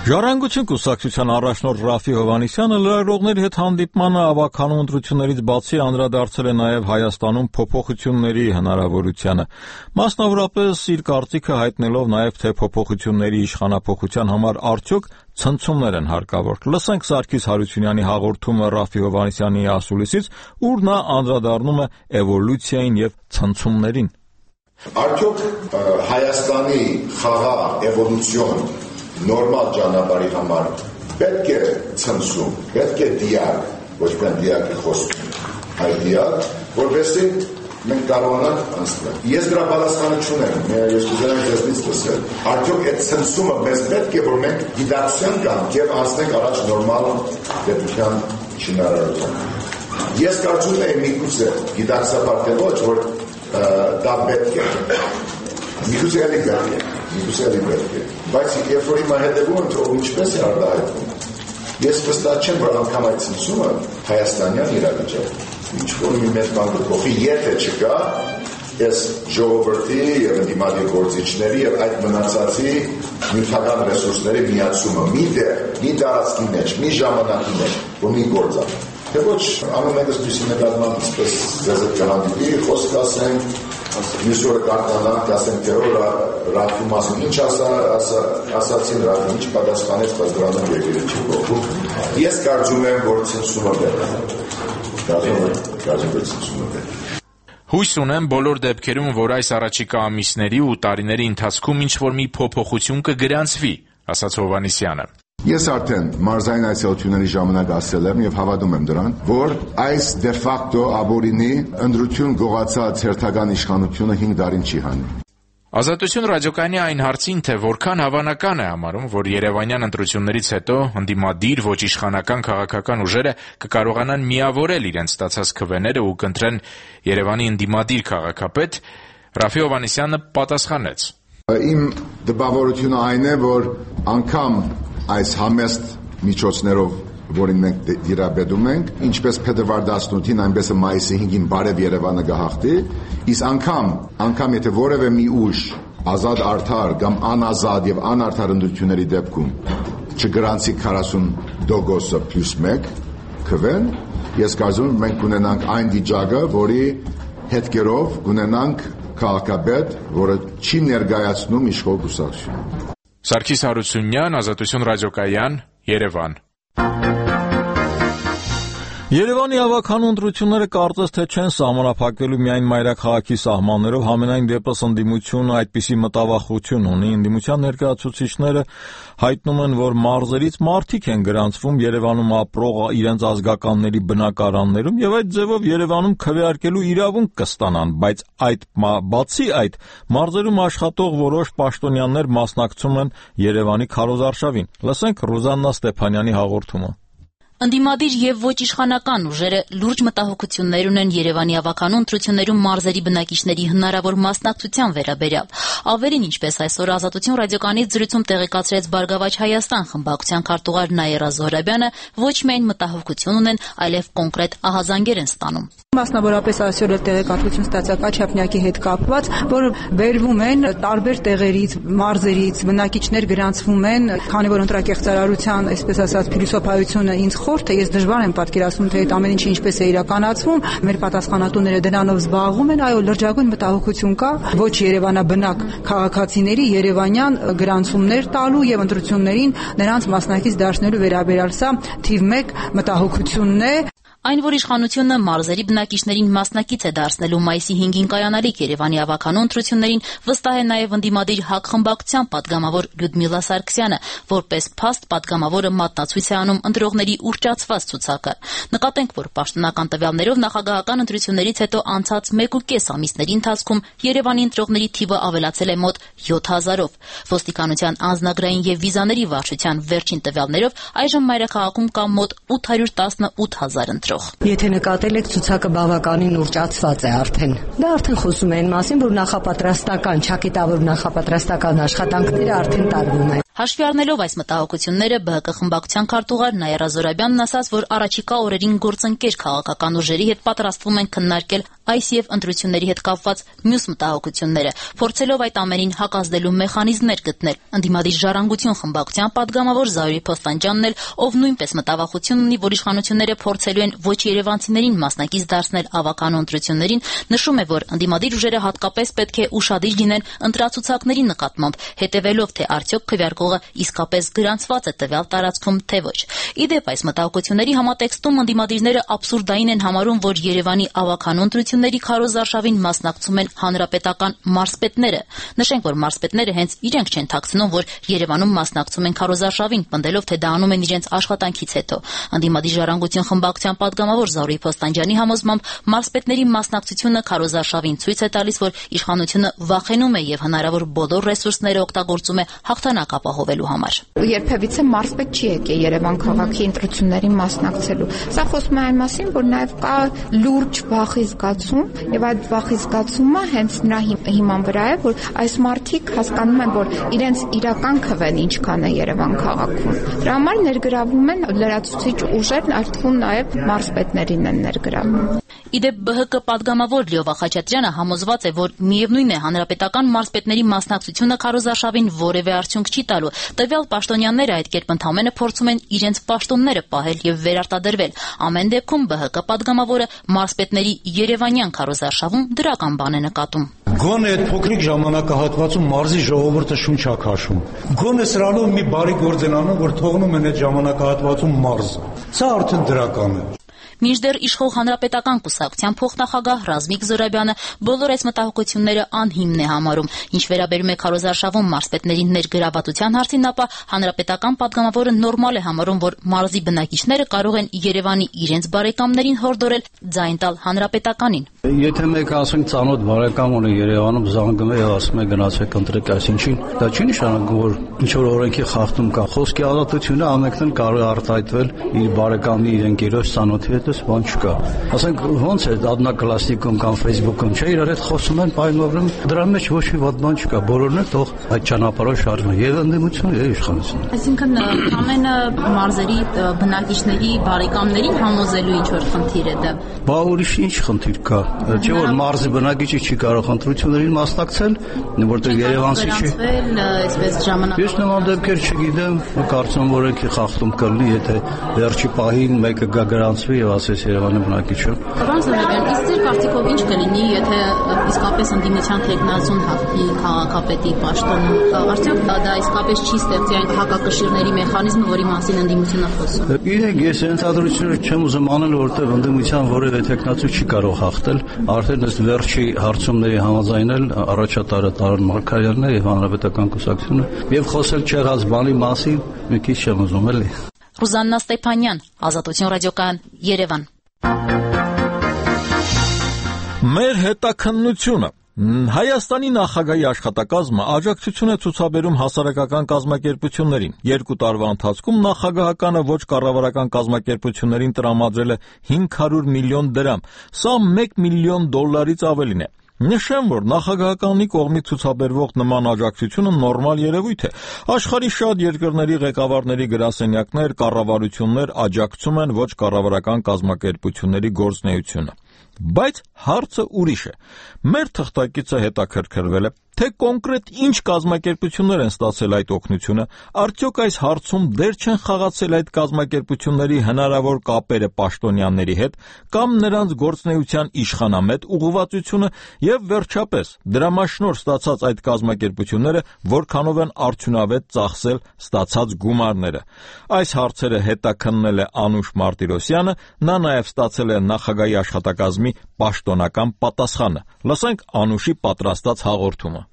Ժառանգություն կուսակցության առաջնորդ Ռաֆի Հովհաննիսյանը լրագրողների հետ հանդիպմանը ավագանու ընտրություններից բացի անդրադարձել է նաև Հայաստանում փոփոխությունների հնարավորությանը։ Մասնավորապես իր կարծիքը հայտնելով նաև թե փոփոխությունների իշխանափոխության համար արդյոք ցնցումներ են հարկավոր։ Լսենք Սարգիս Հարությունյանի հաղորդումը Ռաֆի Հովհաննիսյանի ասուլիսից, ուր նա անդրադառնում է էվոլյուցիային եւ ցնցումներին։ Արդյոք Հայաստանի խաղաղ էվոլյուցիոն նորմալ ճանապարհի համար պետք է ցնցում, պետք է դիակ, ոչ միայն դիակի խոսում, այլ դիակ, որովհետեւ մենք կարողանանք անցնել։ Ես դրա պատասխանը չունեմ, ես կուզենամ ձեզնից լսել։ Արդյոք այդ ցնցումը մեզ պետք է, որ մենք գիտակցության կանք եւ անցնենք առաջ նորմալ պետության շինարարության։ Ես կարծում եմ միգուցե գիտակցաբար ոչ, որ դա պետք է։ Միգուցե պետք է։ Բայց երբ որ հիմա հետևում եմ, թե ինչպես է արտահայտվում, ես վստահ չեմ, որ անգամ այդ ցնցումը հայաստանյան իրավիճակը ինչ-որ մի մեծ բան կփոխի, եթե չկա այս ժողովրդի եւ ընդդիմադիր գործիչների եւ այդ մնացածի նյութական ռեսուրսների միացումը մի տարածքի մեջ, մի ժամանակի մեջ, որ մի գործ անի։ Թե ոչ, ամենայնպես դույսի նկատմամբ ինչպես ձեզ կհանդիպի, խոսք ասենք, մյուս օրը կարտանանք, ասենք թե Ռաֆի մասին ինչ ասացին Ռաֆի, ինչ պատասխանեց, բայց դրանով երկիրը չի փոխվում։ Ես կարծում եմ, որ ցնցումը պետք է։ Հույս ունեմ բոլոր դեպքերում, որ այս առաջիկա ամիսների ու տարիների ընթացքում ինչ-որ մի փոփոխություն կգրանցվի, ասաց Հովհաննիսյանը։ Ես արդեն մարզային այցելությունների ժամանակ ասել եմ եւ հավատում եմ դրան, որ այս դե ֆակտո ապօրինի ընդրություն գողացած հերթական իշխանությունը 5 տարին չի հանի։ Ազատություն ռադիոկայանի այն հարցին, թե որքան հավանական է համարում, որ երևանյան ընտրություններից հետո ընդդիմադիր ոչ իշխանական քաղաքական ուժերը կկարողանան միավորել իրենց ստացած քվեները ու կընտրեն Երևանի ընդդիմադիր քաղաքապետ, Ռաֆի Հովհաննիսյանը պատասխանեց. Իմ դպավորությունը այն է, որ անգամ այս համեստ միջոցներով, որին մենք դիրապետում ենք, ինչպես փետրվար 18-ին, այնպես մայիսի 5-ին բարև Երևանը կհաղթի, իսկ անգամ եթե որևէ մի ուժ ազատ արդար կամ անազատ եւ անարդար ընտրությունների դեպքում չգրանցի 40% plus 1 քվեն, ես կարծում եմ մենք ունենանք այն վիճակը, որի հետքերով ունենանք քաղաքապետ, որը չի ներկայացնում իշխող կուսակցություն։ Սարգիս Հարությունյան, Ազատություն ռադիոկայան, Երևան։ Երևանի ավագանու ընտրությունները կարծես թե չեն սահմանափակվելու միայն մայրաքաղաքի սահմաններով, համենայն դեպս ընդդիմությունը այդպիսի մտավախություն ունի։ Ընդդիմության ներկայացուցիչները հայտնում են, որ մարզերից մարդիկ են գրանցվում Երևանում ապրող իրենց ազգականների բնակարաններում եւ այդ ձևով Երևանում քվեարկելու իրավունք կստանան, բայց բացի այդ մարզերում աշխատող որոշ պաշտոնյաներ մասնակցում են Երևանի քարոզարշավին։ Լսենք Ռուզաննա Ստեփանյանի հաղորդումը։ Ընդդիմադիր եւ ոչ իշխանական ուժերը լուրջ մտահոգություններ ունեն Երևանի ավագանու ընտրություններում մարզերի բնակիչների հնարավոր մասնակցության վերաբերյալ։ Ավելին, ինչպես այսօր Ազատություն ռադիոկայանից զրույցում տեղեկացրեց Բարգավաճ Հայաստան խմբակցության քարտուղար Նաիրա Զոհրաբյանը, ոչ միայն մտահոգություն ունեն, այլև կոնկրետ ահազանգեր են ստանում։ Մասնավորապես այսօր տեղեկատվություն ստացա Չափնյակի հետ կապված, որ վերվում են տարբեր տեղերից, մարզերից բնակիչներ գրանցվում են, քանի որ ընտրակեղծարարության, այսպես ասած, փիլիսոփայությունը ինձ խորթ է, ես դժվար եմ պատկերացնում, թե այդ ամեն ինչը ինչպես է իրականացվում, մեր պատասխանատուները դրանով զբաղվում են, այո, լրջագույն մտահոգություն կա ոչ երևանաբնակ քաղաքացիների երևանյան գրանցումներ տալու եւ ընտրություններին նրանց մասնակից դարձնելու վերաբերյալ սա թիվ 1 մտահոգությունն է։ Այն, որ իշխանությունը մարզերի բնակիչներին մասնակից է դարձնելու մայիսի 5-ին կայանալիք Երևանի ավագանու ընտրություններին, վստահ է նաև ընդդիմադիր ՀԱԿ խմբակցության պատգամավոր Լյուդմիլա Սարգսյանը, որպես փաստ պատգամավորը մատնացույց է անում ընտրողների ուռճացված ցուցակը։ Նկատենք, որ պաշտոնական տվյալներով նախագահական ընտրություններից հետո անցած 1.5 ամիսների ընթացքում Երևանի ընտրողների թիվը ավելացել է մոտ 7000-ով։ Ոստիկանության անձնագրային եւ վիզաների վարչության վերջին տվյալներով այժմ մայրաքաղաքում կա մոտ 818,000 ընտրող։ Եթե նկատել եք, ցուցակը բավականին ուռճացված է արդեն։ Դա արդեն խոսում է այն մասին, որ նախապատրաստական, ճակատավոր նախապատրաստական աշխատանքները արդեն տարվում են։ Հաշվի առնելով այս մտահոգությունները, ԲՀԿ խմբակցության քարտուղար Նաիրա Զորաբյանն ասաց, որ առաջիկա օրերին գործընկեր քաղաքական ուժերի հետ պատրաստվում են քննարկել այս եւ ընտրությունների հետ կապված մյուս մտահոգությունները, փորձելով այդ ամենին հակազդելու մեխանիզմներ գտնել։ Ընդդիմադիր ժառանգություն խմբակցության պատգամավոր Զարուհի Փոստանջյանն էլ, ով նույնպես մտավախություն ունի, որ իշխանությունները փորձելու են ոչ երևանցիներին մասնակից դարձնել ավականու ընտրություններին, նշում է, որ ընդդիմադիր ուժերը հատկապես պետք է ուշադիր լինեն ընտրացուցակների նկատմամբ, հետևելով թե արդյոք քվեարկողը իսկապես գրանցված է տվյալ տարածքում, թե ոչ։ Ի դեպ, այս մտահոգությունների համատեքստում ընդդիմադիրները աբսուրդային են համարում, որ Երևանի ավականու ընտրությունների քարոզարշավին մասնակցում են հանրապետական մարզպետները։ Նշենք, որ մարզպետները հենց իրենք չեն թաքցնում, որ Երևանում մասնակցում են քարոզարշավին, պնդելով, թե դա անում են իրենց աշխատանքից հետո։ Ընդդիմադիր ժառանգություն խմբակցության պատգամավոր Զարուհի Փոստանջյանի համոզմամբ մարզպետների մասնակցությունը քարոզարշավին ցույց է տալիս, որ իշխանությունը վախենում է եւ հնարավոր բոլոր ռեսուրսները օգտագործում է հաղթանակ ապահովելու համար։ Երբևիցե մարզպետ չի եկել Երևան քաղաքի ընտրություններին մասնակցելու։ Սա խոսում է այն մասին, որ նաեւ կա լուրջ վախի զգացում եւ այդ վախի զգացումը հենց նրա հիման վրա է, որ այս մարդիկ հասկանում են, որ իրենց իրական քվեն ինչքան է Երևան քաղաքում։ Դրա համար ներգրավում են լրացուցիչ ուժեր, այդ թվում նաեւ մարզպետներին են ներգրավում։ Իդեպ ԲՀԿ պատգամավոր Լիովա Խաչատրյանը համոզված է, որ միևնույն է հանրապետական մարզպետների մասնակցությունը քարոզարշավին որևէ արդյունք չի տալու։ Տվյալ պաշտոնյաները այդ կերպ ընդհանրապես փորձում են իրենց պաշտոնները պահել եւ վերարտադրվել։ Ամեն դեպքում ԲՀԿ պատգամավորը մարզպետների երևանյան քարոզարշավում դրական բան է նկատում։ Գոնե այդ փոքրիկ ժամանակահատվածում մարզի ժողովուրդը շունչ է քաշում։ Գոնե սրանով մի բարի գործ են անում, որ թողնում են այդ ժամանակահատվածում մարզը։ Սա արդեն դրական է։ Մինչդեռ իշխող հանրապետական կուսակցության փոխնախագահ Ռազմիկ Զորաբյանը բոլոր այս մտահոգությունները անհիմն է համարում։ Ինչ վերաբերում է քարոզարշավում մարզպետների ներգրավվածության հարցին, ապա հանրապետական պատգամավորը նորմալ է համարում, որ մարզի բնակիչները կարող են Երևանի իրենց բարեկամներին հորդորել ձայն տալ հանրապետականին։ Եթե մեկը ասենք ծանոթ բարեկամ ունի Երևանում, զանգում է եւ ասում է գնացեք ընտրեք այսինչին, դա չի նշանակում, որ ինչ որ օրենքի խախտում կա։ Խոսքի ազատությունը ամենքն կարող է արտահայտվել իր բարեկամի, իր ընկերոջ ծանոթի հետ, բան չկա։ Ասենք ոնց է Adnaclassic-ում կամ Facebook-ում, չէ, իրար հետ խոսում են, պայմանավորում, դրա մեջ ոչ մի վատ բան չկա։ Բոլորն էլ թող այդ ճանապարհով շարժվեն եւ ընդդիմություն եւ իշխանություն։ Այսինքն ամենը մարզերի բնակիչների բարեկամներին համոզելու ինչ որ խնդիր է դա։ Բա ուրիշ ինչ խնդիր կա։ Չէ՞ որ մարզի բնակիչը չի կարող ընտրություններին մասնակցել, որտեղ երևանցի չի։ Այսպես ժամանակ։ Ես նման դեպքեր չգիտեմ, կարծում որ եկի խախտում կլինի, եթե վերջի պահին մեկը գա գրանցվի եւ ասես Երևանի բնակիչը։ Պարոն Զորաբյան, իսկ ձեր կարծիքով ինչ կլինի, եթե իսկապես ընդդիմության թեկնածուն հաղթի քաղաքապետի պաշտոնում։ Արդյոք դա իսկապես չի ստեղծի այն հակակշիռների մեխանիզմը, որի մասին ընդդիմությունը խոսում։ Իրենք ես ենթադրությունը չեմ ուզում անել, որտեղ ընդդիմության որևէ թեկնածու չի կարող հաղթել։ Արդեն ըստ վերջի հարցումների համաձայնել առաջատարը Տարոն Մարգարյանն է եւ հանրապետական կուսակցությունը եւ խոսել չեղած բանի մասին մի քիչ չեմ ուզում էլի։ Ռուզաննա Ստեփանյան, Ազատություն ռադիոկայան, Երևան։ Մեր հետաքննությունը Հայաստանի նախագահի աշխատակազմը աջակցություն է ցուցաբերում հասարակական կազմակերպություններին։ 2 տարվա ընթացքում նախագահականը ոչ կառավարական կազմակերպություններին տրամադրել է 500 միլիոն դրամ։ Սա $1 միլիոն ավելին է։ Նշեմ, որ նախագահականի կողմից ցուցաբերվող նման աջակցությունը նորմալ երևույթ է։ Աշխարհի շատ երկրների ղեկավարների գրասենյակներ, կառավարություններ աջակցում են ոչ կառավարական կազմակերպությունների գործունեությունը։ Բայց հարցը ուրիշ է։ Մեր թղթակիցը հետաքրքրվել է, թե կոնկրետ ինչ կազմակերպություններ են ստացել այդ օգնությունը, արդյոք այս հարցում դեր չեն խաղացել այդ կազմակերպությունների հնարավոր կապերը պաշտոնյաների հետ կամ նրանց գործունեության իշխանամետ ուղղվածությունը եւ վերջապես դրամաշնորհ ստացած այդ կազմակերպությունները որքանով են արդյունավետ ծախսել ստացած գումարները։ Այս հարցերը հետաքննել է Անուշ Մարտիրոսյանը, նա նաեւ ստացել է նախագահի աշխատակազմի պաշտոնական պատասխանը։ Լսենք Անուշի պատրաստած հաղորդումը։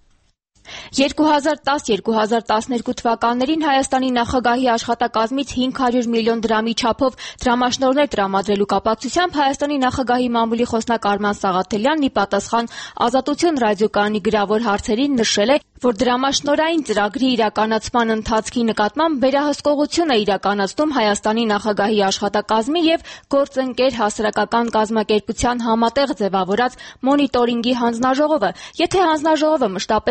2010-2012 թվականներին Հայաստանի նախագահի աշխատակազմից 500 միլիոն դրամի չափով դրամաշնորհներ տրամադրելու կապակցությամբ Հայաստանի նախագահի մամուլի խոսնակ Արման Սաղաթելյանն ի պատասխան Ազատություն ռադիոկայանի գրավոր հարցերին նշել է, որ դրամաշնորհային ծրագրի իրականացման ընթացքի նկատմամբ վերահսկողություն է իրականացնում Հայաստանի նախագահի աշխատակազմի եւ գործընկեր հասարակական կազմակերպության համատեղ ձևավորած մոնիտորինգի հանձնաժողովը։ Եթե հանձնաժողովը մշտապես քննության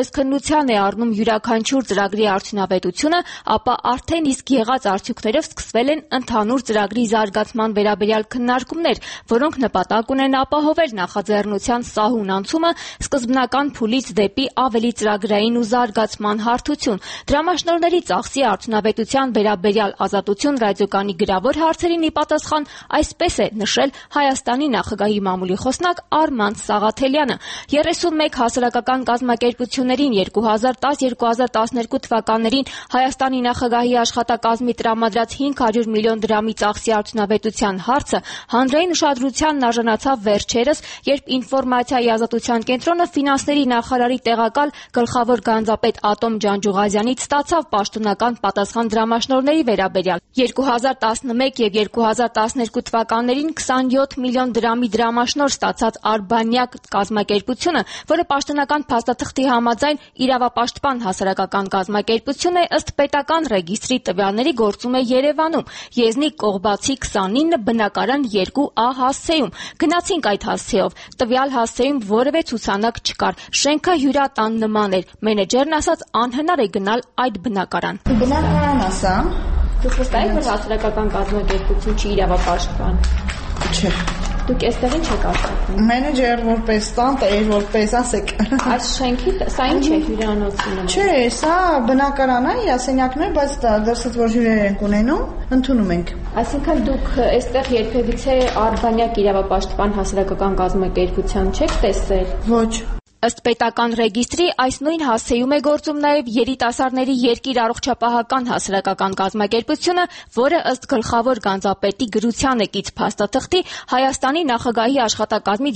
ուշադրության է առնում յուրաքանչյուր ծրագրի արդյունավետությունը, ապա արդեն իսկ եղած արդյունքներով սկսվել են ընդհանուր ծրագրի զարգացման վերաբերյալ քննարկումներ, որոնք նպատակ ունեն ապահովել նախաձեռնության սահուն անցումը սկզբնական փուլից դեպի ավելի ծրագրային ու զարգացման հարթություն։ Դրամաշնորհների ծախսի արդյունավետության վերաբերյալ Ազատություն ռադիոկայանի գրավոր հարցերին ի պատասխան այսպես է նշել Հայաստանի նախագահի մամուլի խոսնակ Արման Սաղաթելյանը։ 31 հասարակական կազմակերպություններին 2010-2012 թվականներին Հայաստանի նախագահի աշխատակազմի տրամադրած 500 միլիոն դրամի ծախսի արդյունավետության հարցը հանրային ուշադրությանն արժանացավ վերջերս, երբ ինֆորմացիայի ազատության կենտրոնը ֆինանսների նախարարի տեղակալ գլխավոր գանձապետ Ատոմ Ջանջուղազյանից ստացավ պաշտոնական պատասխան դրամաշնորհների վերաբերյալ։ 2011 եւ 2012 թվականներին 27 միլիոն դրամի դրամաշնորհ ստացած Արբանյակ կազմակերպությունը, որը պաշտոնական փաստաթղթի համաձայն իրավապաշտպան հասարակական կազմակերպություն է, ըստ պետական ռեգիստրի տվյալների գործում է Երևանում։ Եզնիկ Կողբացի 29 բնակարան 2A հասցեում։ Գնացինք այդ հասցեով։ Տվյալ հասցեում որևէ ցուցանակ չկար։ Շենքը հյուրատան նման էր։ Մենեջերն ասաց անհնար է գնալ այդ բնակարան։ Բնակարան ասա։ Դուք վստահ եք, որ հասարակական կազմակերպություն չի իրավապաշտպան։ Չէ։ Դուք այստեղին չեք աշխատում։ Մենեջեր որպես տան, տեր որպես ասեք։ Այս շենքի սա ինչ է հյուրանոցը։ Չէ, սա բնակարան է, գրասենյակներ, բայց դրսից որ հյուրեր ենք ունենում, ընդունում ենք։ Այսինքն դուք այստեղ երբևիցե Արբանյակ իրավապաշտպան հասարակական կազմակերպության չեք տեսել։ Ոչ։ Ըստ պետական ռեգիստրի այս նույն հասցեում է գործում նաև երիտասարդների երկիր առողջապահական հասարակական կազմակերպությունը, որը ըստ գլխավոր գանձապետի գրության է կից փաստաթղթի Հայաստանի նախագահի աշխատակազմի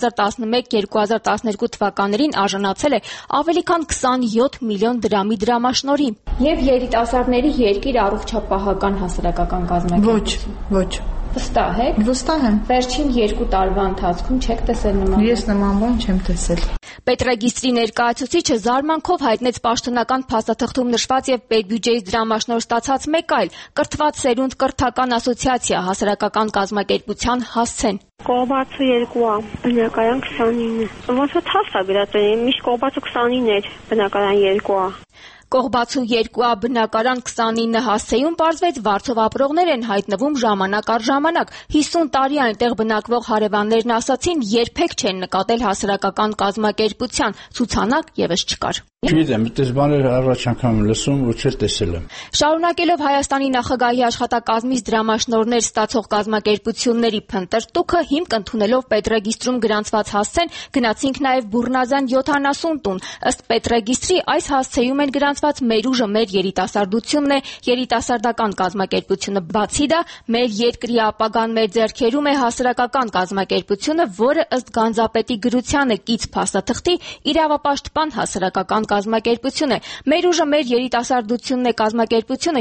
2011-2012 թվականներին արժանացել է ավելի քան 27 միլիոն դրամի դրամաշնորհի։ Եվ երիտասարդների երկիր առողջապահական հասարակական կազմակերպություն։ Ոչ։ Վստահ եք։ Վստահ եմ։ Վերջին 2 տարվա ընթացքում չեք տեսել նման։ Ես նման բան չեմ տեսել։ Պետրեգիստրի ներկայացուցիչը զարմանքով հայտնեց պաշտոնական փաստաթղթում նշված եւ պետբյուջեից դրամաշնորհ ստացած մեկ այլ կրթված սերունդ կրթական ասոցիացիա հասարակական կազմակերպության հասցեն։ Կողբացը 2A, բնակարան 29։ Ոնց որ թասա գրած է, միշտ Կողբացը 29 էր, բնակարան 2A։ Կողբացու 2A բնակարան 29 հասցեում պարզվեց վարձով ապրողներ են հայտնվում ժամանակ առ ժամանակ։ 50 տարի այնտեղ բնակվող հարևաններն ասացին, երբեք չեն նկատել հասարակական կազմակերպության, ցուցանակ եւս չկար։ Չգիտեմ, այդպես բաներ առաջ անգամ լսում ու չէ տեսել եմ։ Շարունակելով Հայաստանի նախագահի աշխատակազմից դրամաշնորհներ ստացող կազմակերպությունների փնտրտուքը հիմք ընդունելով պետրեգիստրում գրանցված հասցեն, գնացինք նաև Բուռնազան 70 տուն։ Ըստ պետրեգիստրի այս հասցեում են գրանցված մեր ուժը, մեր երիտասարդությունն է, երիտասարդական կազմակերպությունը, բացի դա, մեր երկրի ապագան մեր ձեռքերում է հասարակական կազմակերպությունը, որը ըստ գանձապետի գրությանը կից փաստաթղթի իրավապաշտպան հասարակական կազմակերպություն է։ Մեր ուժը, մեր երիտասարդությունն է կազմակերպությունը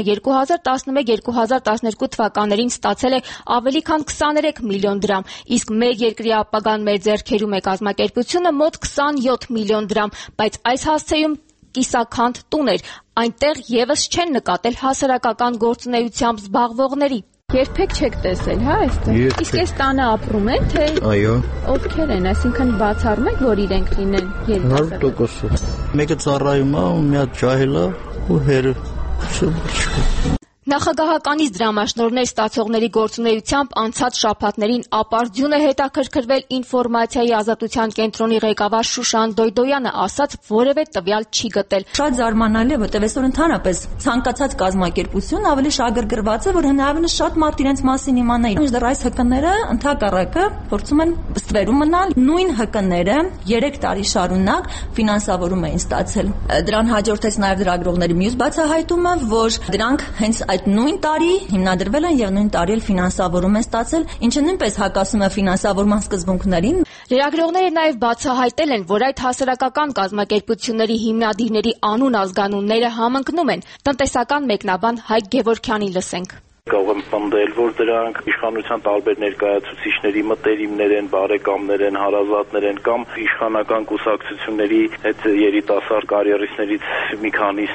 2011-2012 թվականներին ստացել է ավելի քան 23 միլիոն դրամ, իսկ մեր երկրի ապագան մեր ձեռքերում է կազմակերպությունը մոտ 27 միլիոն դրամ, բայց այս հասցեում կիսաքանդ տուն էր, այնտեղ եւս չեն նկատել հասարակական գործունեությամբ զբաղվողների։ Երբեք չեք տեսել, հա, այստեղ։ Իսկ այս տանը ապրում են, թե Այո։ Ովքեր են, այսինքն բացառում եք, որ իրենք լինեն երիտասարդ։ 100%։ Մեկը ծառայում է, ու մի հատ ջահել է, ու հերը։ Նախագահականից դրամաշնորհներ ստացողների գործունեությամբ անցած շաբաթներին ապարդյուն է հետաքրքրվել ինֆորմացիայի ազատության կենտրոնի ղեկավար Շուշան Դոյդոյանը, ասաց որևէ տվյալ չի գտել։ Շատ զարմանալի է, որտեղ այսօր ընդհանրապես ցանկացած կազմակերպություն ավելի շահագրգռված է, որ հնարավորինս շատ մարդ իրենց մասին իմանա։ Մինչդեռ այս ՀԿ-ները ընդհակառակը փորձում են ստվերում մնալ, նույն ՀԿ-ները 3 տարի շարունակ ֆինանսավորում էին ստացել։ Դրան հաջորդեց նաև լրագրողների մյուս բացահայտումը, որ դրանք հենց այդ նույն տարի հիմնադրվել են եւ նույն տարի էլ ֆինանսավորում են ստացել, ինչը նույնպես հակասում է ֆինանսավորման սկզբունքներին։ Լրագրողները նաև բացահայտել են, որ այդ հասարակական կազմակերպությունների հիմնադիրների անուն ազգանունները համընկնում են։ Տնտեսական մեկնաբան Հայկ Գևորգյանին լսենք։ Կարող եմ պնդել, որ դրանք իշխանության տարբեր ներկայացուցիչների մտերիմներ են, բարեկամներ են, հարազատներ են կամ իշխանական կուսակցությունների հետ երիտասարդ կարիերիստներից մի քանիսն են։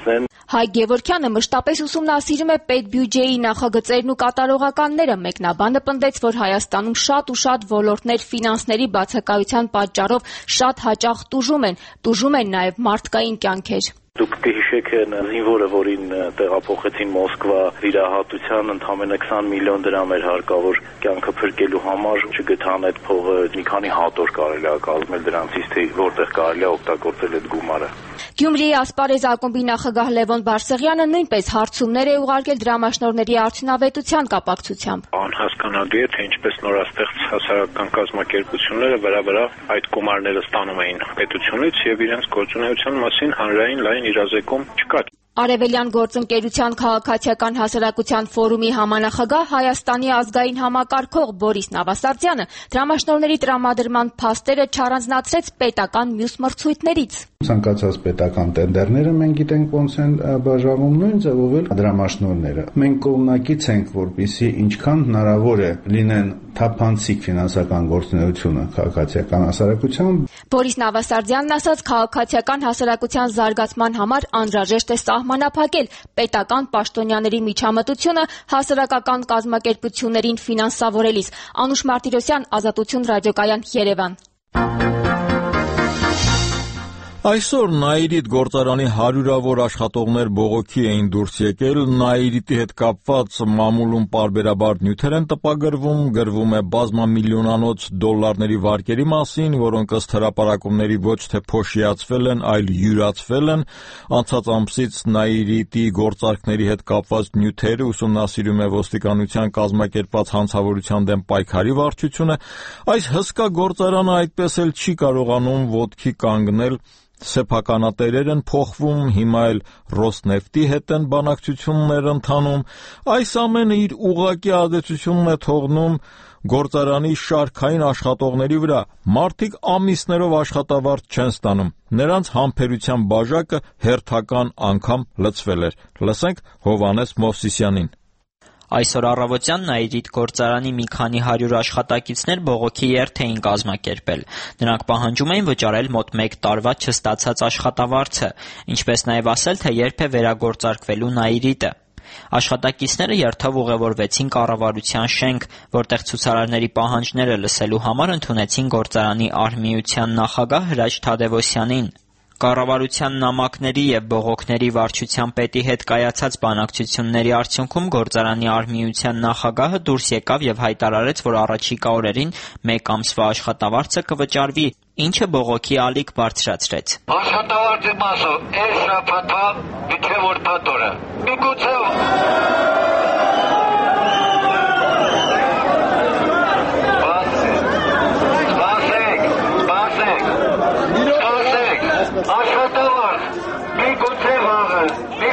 Հայ Գևորգյանը մշտապես ուսումնասիրում է պետբյուջեի նախագծերն ու կատարողականները, մեկնաբանը պնդեց, որ Հայաստանում շատ ու շատ ոլորտներ ֆինանսների բացակայության պատճառով շատ հաճախ տուժում են նաև մարդկային կյանքեր։ Դուք կհիշեք զինվորը, որին տեղափոխեցին Մոսկվա վիրահատության, ընդամենը 20 միլիոն դրամ էր հարկավոր կյանքը փրկելու համար, չգտան այդ փողը, մի քանի հատոր կարելի է կազմել դրանցից, թե որտեղ կարելի է օգտագործել այդ գումարը։ Գյումրիի Ասպարեզ ակումբի նախագահ Լևոն Բարսեղյանը նույնպես հարցումներ է ուղարկել դրամաշնորհների արդյունավետության կապակցությամբ։ Անհասկանալի է, թե ինչպես նորաստեղծ հասարակական կազմակերպությունները վրա այդ գումարները ստանում էին պետությունից եւ իրենց գործունեության մասին հանրային լայն իրազեկում չկա։ Արևելյան գործընկերության քաղաքացիական հասարակության ֆորումի համանախագահ Հայաստանի ազգային համակարգող Բորիս Նավասարդյանը դրամաշնորհների տրամադրման փաստերը չառանձնացրեց պետական մյուս մրցույթներից։ Ցանկացած պետական տենդերները մենք գիտենք ոնց են բաժանվում, նույն ձևով էլ դրամաշնորհները։ Մենք կողմնակից ենք, որպեսզի ինչքան հնարավոր է լինեն թափանցիկ ֆինանսական գործունեությունը քաղաքացիական հասարակությամբ։ Բորիս Նավասարդյանն ասաց, քաղաքացիական հասարակության զարգացման համար անհրաժեշտ է սահմանափակել պետական պաշտոնյաների միջամտությունը հասարակական կազմակերպություններին ֆինանսավորելիս։ Անուշ Մարտիրոսյան, Ազատություն ռադիոկայան, Երևան։ Այսօր Նաիրիտ գործարանի հարյուրավոր աշխատողներ բողոքի էին դուրս եկել, Նաիրիտի հետ կապված մամուլում պարբերաբար նյութեր են տպագրվում, գրվում է բազմամիլիոնանոց դոլարների վարկերի մասին, որոնք ըստ հրապարակումների ոչ թե փոշիացվել են, այլ յուրացվել են։ Անցած ամսից Նաիրիտի գործարքների հետ կապված նյութերը ուսումնասիրում է ոստիկանության կազմակերպված հանցավորության դեմ պայքարի վարչությունը։ Այս հսկա գործարանը այդպես էլ չի կարողանում ոտքի կանգնել։ Սեփականատերեր են փոխվում, հիմա էլ Ռոսնեֆտի հետ են բանակցություններ ընթանում։ Այս ամենը իր ուղղակի ազդեցությունն է թողնում գործարանի շարքային աշխատողների վրա։ Մարդիկ ամիսներով աշխատավարձ չեն ստանում։ Նրանց համբերության բաժակը հերթական անգամ լցվել էր։ Լսենք Հովհաննես Մովսիսյանին։ Այսօր առավոտյան Նաիրիտ գործարանի մի քանի 100 աշխատակիցներ բողոքի երթ էին կազմակերպել։ Նրանք պահանջում էին վճարել մոտ 1 տարվա չստացած աշխատավարձը, ինչպես նաև ասել, թե երբ է վերագործարկվելու Նաիրիտը։ Աշխատակիցները երթով ուղևորվեցին կառավարության շենք, որտեղ ցուցարարների պահանջները լսելու համար ընդունեցին գործարանի արհմիության նախագահ Հրաչ Թադևոսյանին։ Կառավարության նամակների եւ բողոքների վարչության պետի հետ կայացած բանակցությունների արդյունքում գործարանի արհմիության նախագահը դուրս եկավ եւ հայտարարեց, որ առաջիկա օրերին 1 ամսվա աշխատավարձը կվճարվի, ինչը բողոքի ալիք բարձրացրեց։ Աշխատավարձի մասը այս շաբաթվա մինչև ուրբաթ օրը։ Միգուցե աշխատավարձ, միգուցե վաղը,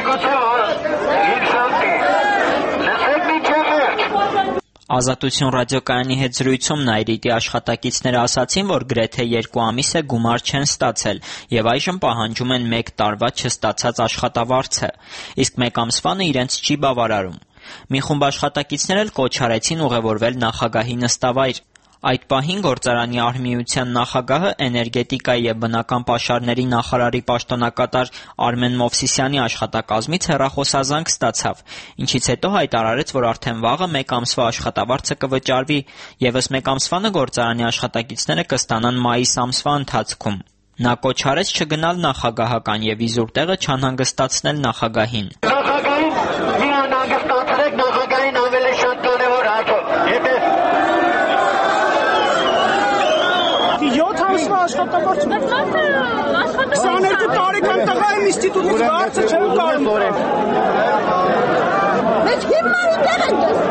լսեք մինչև վերջ։ Ազատություն ռադիոկայանի հետ զրույցում Նաիրիտի աշխատակիցները ասացին, որ գրեթե 2 ամիս է գումար չեն ստացել եւ այժմ պահանջում են 1 տարվա չստացած աշխատավարձը, իսկ 1 ամսվանը իրենց չի բավարարում։ Մի խումբ աշխատակիցներ էլ կոչ արեցին ուղևորվել նախագահի նստավայր։ Այդ պահին գործարանի արհմիության նախագահը էներգետիկայի եւ բնական պաշարների նախարարի պաշտոնակատար Արմեն Մովսիսյանի աշխատակազմից հեռախոսազանգ ստացավ, ինչից հետո հայտարարեց, որ արդեն վաղը 1 ամսվա աշխատավարձը կվճարվի, եւս 1 ամսվանը գործարանի աշխատակիցները կստանան մայիս ամսվա ընթացքում։ Նա կոչ արեց չգնալ նախագահական եւ իզուր տեղը չանհանգստացնել նախագահին։ Նախագահին մի անհանգստացրեք, նախագահին ավելի շատ կարևոր հարցը։ Եթե 7 ամսվա աշխատավարձ 22 տարեկան տղա եմ ինստիտուտից վարձը չեմ կարում։ Մենք հիմնարի տեղ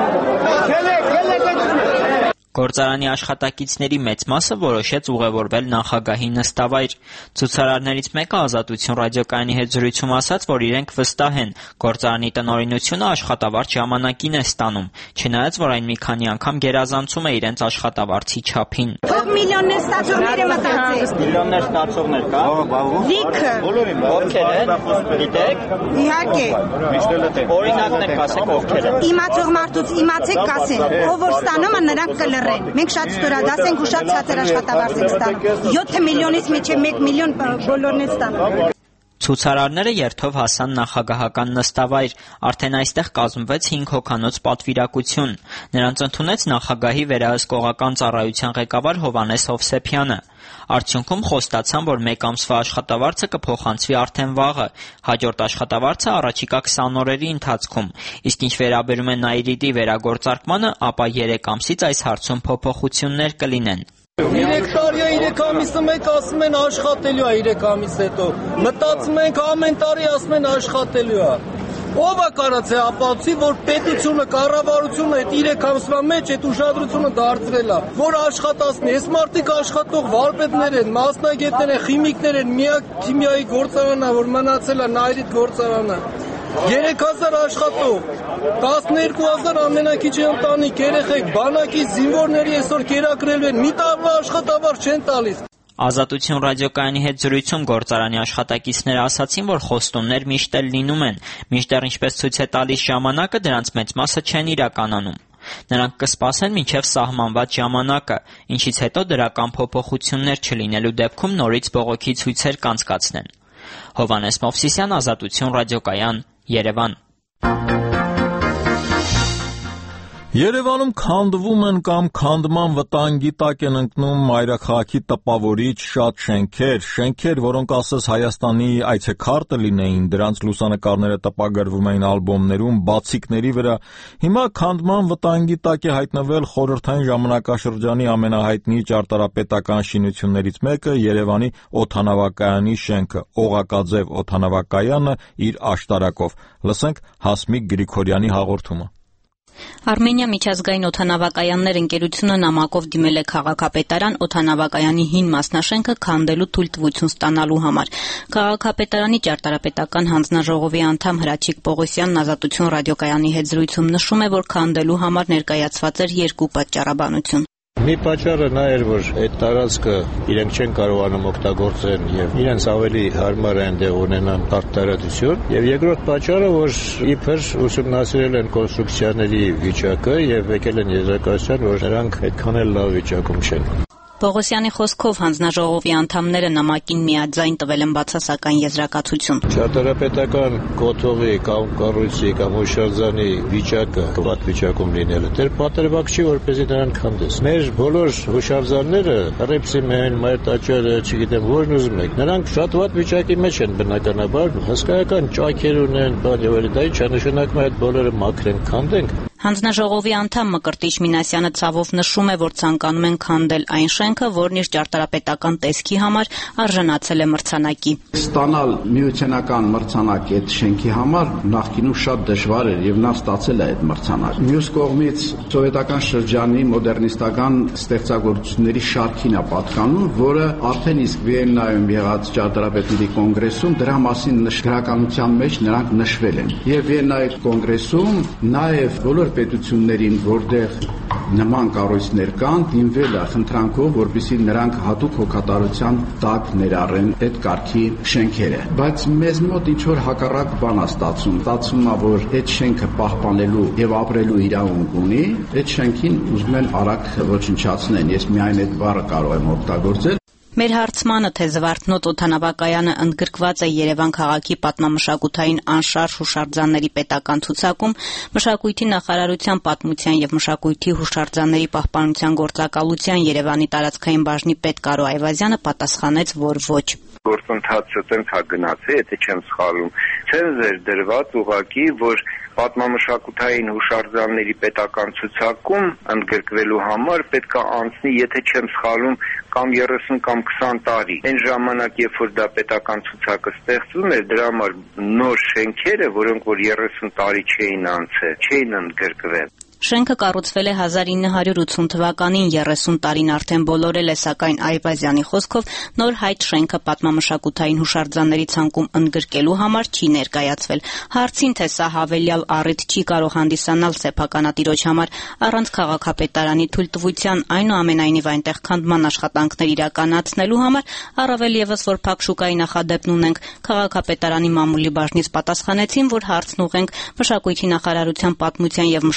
ենք։ Գործարանի աշխատակիցների մեծ մասը որոշեց ուղևորվել նախագահի նստավայր։ Ցուցարարներից մեկը Ազատություն ռադիոկայանի հետ զրույցում ասաց, որ իրենք վստահ են, գործարանի տնօրինությունը աշխատավարձ ժամանակին է ստանում, չնայած որ այն մի քանի անգամ գերազանցում է իրենց աշխատավարձի չափին։ Թող միլիոններ ստացողները մտածեն։ Միլիոններ ստացողներ կա։ Լիքը։ Ովքեր են, գիտեք։ Իհարկե։ Օրինակներ կասեք ովքեր են։ Իմացող մարդուց իմացեք կասեն, ով որ ստանում է նրանք կլռեն։ Մենք շատ ստորադաս ենք ու շատ ցածր աշխատավարձ ենք ստանում։ 7 միլիոնից մինչև 1 միլիոն բոլորն են ստանում։ Ցուցարարները երթով հասան նախագահական նստավայր, արդեն այստեղ կազմվեց 5 հոգանոց պատվիրակություն։ Նրանց ընդունեց նախագահի վերահսկողական ծառայության ղեկավար Հովհաննես Հովսեփյանը։ Արդյունքում խոստացան, որ 1 ամսվա աշխատավարձը կփոխանցվի արդեն վաղը, հաջորդ աշխատավարձը առաջիկա 20 օրերի ընթացքում, իսկ ինչ վերաբերում է Նաիրիդի վերագործարկմանը, ապա 3 ամսից այս հարցում փոփոխություններ կլինեն։ 3 տարի է 3 ամիսը մեկ ասում են աշխատելու է 3 ամիս հետո։ Մտածում ենք ամեն տարի ասում են աշխատելու է։ Ո՞վ է կարած է ապացուցի, որ պետությունը, կառավարությունը այդ 3 ամսվա մեջ այդ ուշադրությունը դարձրել է, որ աշխատացնի։ Այս մարդիկ աշխատող վարպետներ են, մասնագետներ են, քիմիկներ են, միակ քիմիայի գործարանն է, որ մնացել է Նաիրիդ գործարանը։ 3000 աշխատող, 12000 ամենակիչի ընտանիք, երեխեք, բանակի զինվորների այսօր կերակրելու են, մի տարվա աշխատավարձ չեն տալիս։ Ազատություն ռադիոկայանի հետ զրույցում գործարանի աշխատակիցները ասացին, որ խոստումներ միշտ էլ լինում են, մինչդեռ ինչպես ցույց է տալիս ժամանակը, դրանց մեծ մասը չեն իրականանում։ Նրանք կսպասեն մինչև սահմանված ժամանակը, ինչից հետո դրական փոփոխություններ չլինելու դեպքում նորից բողոքի ցույցեր կանցկացնեն։ Հովհաննես Մովսիսյան, Ազատություն ռադիոկայան, Երևան։ Երևանում քանդվում են կամ քանդման վտանգի տակ են ընկնում մայրաքաղաքի տպավորիչ շատ շենքեր, որոնք ասես Հայաստանի այցեքարտը լինեին, դրանց լուսանկարները տպագրվում էին ալբոմներում, բացիկների վրա։ Հիմա քանդման վտանգի տակ է հայտնվել խորհրդային ժամանակաշրջանի ամենահայտնի ճարտարապետական շինություններից մեկը՝ Երևանի օդանավակայանի շենքը, օղակաձև օդանավակայանը իր աշտարակով։ Լսենք Հասմիկ Գրիգորյանի հաղորդումը։ Արմենիա միջազգային օդանավակայաններ ընկերությունը նամակով դիմել է քաղաքապետարան օդանավակայանի հին մասնաշենքը քանդելու թույլտվություն ստանալու համար։ Քաղաքապետարանի ճարտարապետական հանձնաժողովի անդամ Հրաչիկ Պողոսյանն Ազատություն ռադիոկայանի հետ զրույցում նշում է, որ քանդելու համար ներկայացված էր 2 պատճառաբանություն։ Մի պատճառը նա էր, որ այդ տարածքը իրենք չեն կարողանում օգտագործեն եւ իրենց ավելի հարմար է այնտեղ ունենան արտադրություն, եւ երկրորդ պատճառը, որ իբր ուսումնասիրել են կոնստրուկցիաների վիճակը եւ եկել են եզրակացության, որ նրանք այդքան էլ լավ վիճակում չեն։ Պողոսյանի խոսքով հանձնաժողովի անդամները նամակին միաձայն տվել են բացասական եզրակացություն։ Ճարտարապետական կոթողի կամ կառույցի կամ հուշարձանի վիճակը վատ վիճակում լինելը դեռ պատրվակ չի, որպեսզի նրան քանդես։ Մեր բոլոր հուշարձանները, Ռեպսիմեն, Մայրտաճարը, չգիտեմ որն ուզում եք, նրանք շատ վատ վիճակի մեջ են բնականաբար, հսկայական ճաքեր ունեն, բան եւ այլն, դա ի՞նչ է նշանակում այդ բոլորը մաքրենք, քանդենք։ Հանձնաժողովի անդամ Մկրտիչ Մինասյանը ցավով նշում է, որ ցանկանում են քանդել այն շենքը, որն իր ճարտարապետական տեսքի համար արժանացել է մրցանակի։ Ստանալ միութենական մրցանակ այդ շենքի համար նախկինում շատ դժվար էր եւ նա ստացել է այդ մրցանակը։ Մյուս կողմից սովետական շրջանի մոդեռնիստական ստեղծագործությունների շարքին է պատկանում, որը արդեն իսկ Վիեննայում եղած ճարտարապետների կոնգրեսում դրա մասին գրականության մեջ նրանք նշվել են։ Եվ Վիեննայի կոնգրեսում նաեւ բոլոր պետություններին, որտեղ նման կառույցներ կան, դիմվել է խնդրանքով, որպեսզի նրանք հատուկ հոգատարության տակ ներառեն այդ կարգի շենքերը։ Բայց մեզ մոտ ինչ որ հակառակ բան է ստացվում է, որ այդ շենքը պահպանելու եւ ապրելու իրավունք ունի, այդ շենքին ուզում են արագ ոչնչացնեն։ Ես միայն այդ բառը կարող եմ օգտագործել։ Մեր հարցմանը, թե Զվարթնոտ օդանավակայանը ընդգրկված է Երևան քաղաքի պատմամշակութային անշարժ հուշարձանների պետական ցուցակում, Մշակույթի նախարարության պատմության եւ մշակույթի հուշարձանների պահպանության գործակալության Երևանի տարածքային բաժնի պետ Կարո Այվազյանը պատասխանեց, որ ոչ։ Գործընթացը տենց է գնացել, եթե չեմ սխալվում, ցենզեր դրված ուղղակի, որ պատմամշակութային հուշարձանների պետական ցուցակում ընդգրկվելու համար պետք է անցնի, եթե չեմ սխալվում, կամ 30 կամ 20 տարի։ Այն ժամանակ, երբ որ դա պետական ցուցակը ստեղծվում էր, դրա համար նոր շենքերը, որոնք որ 30 տարի չէին անցել, չէին ընդգրկվել։ Շենքը կառուցվել է 1980 թվականին, 30 տարին արդեն բոլորել է, սակայն Այվազյանի խոսքով նոր հայտ շենքը պատմամշակութային հուշարձանների ցանկում ընդգրկելու համար չի ներկայացվել։ Հարցին, թե սա հավելյալ առիթ չի կարող հանդիսանալ սեփականատիրոջ համար առանց քաղաքապետարանի թույլտվության, այնուամենայնիվ այնտեղ քանդման աշխատանքներ իրականացնելու համար, առավել եւս որ փակ շուկայի նախադեպն ունենք, քաղաքապետարանի մամուլի բաժնից պատասխանեցին, որ հարցն ուղենք Մշակույթի նախարարության պատմության եւ մշակույթի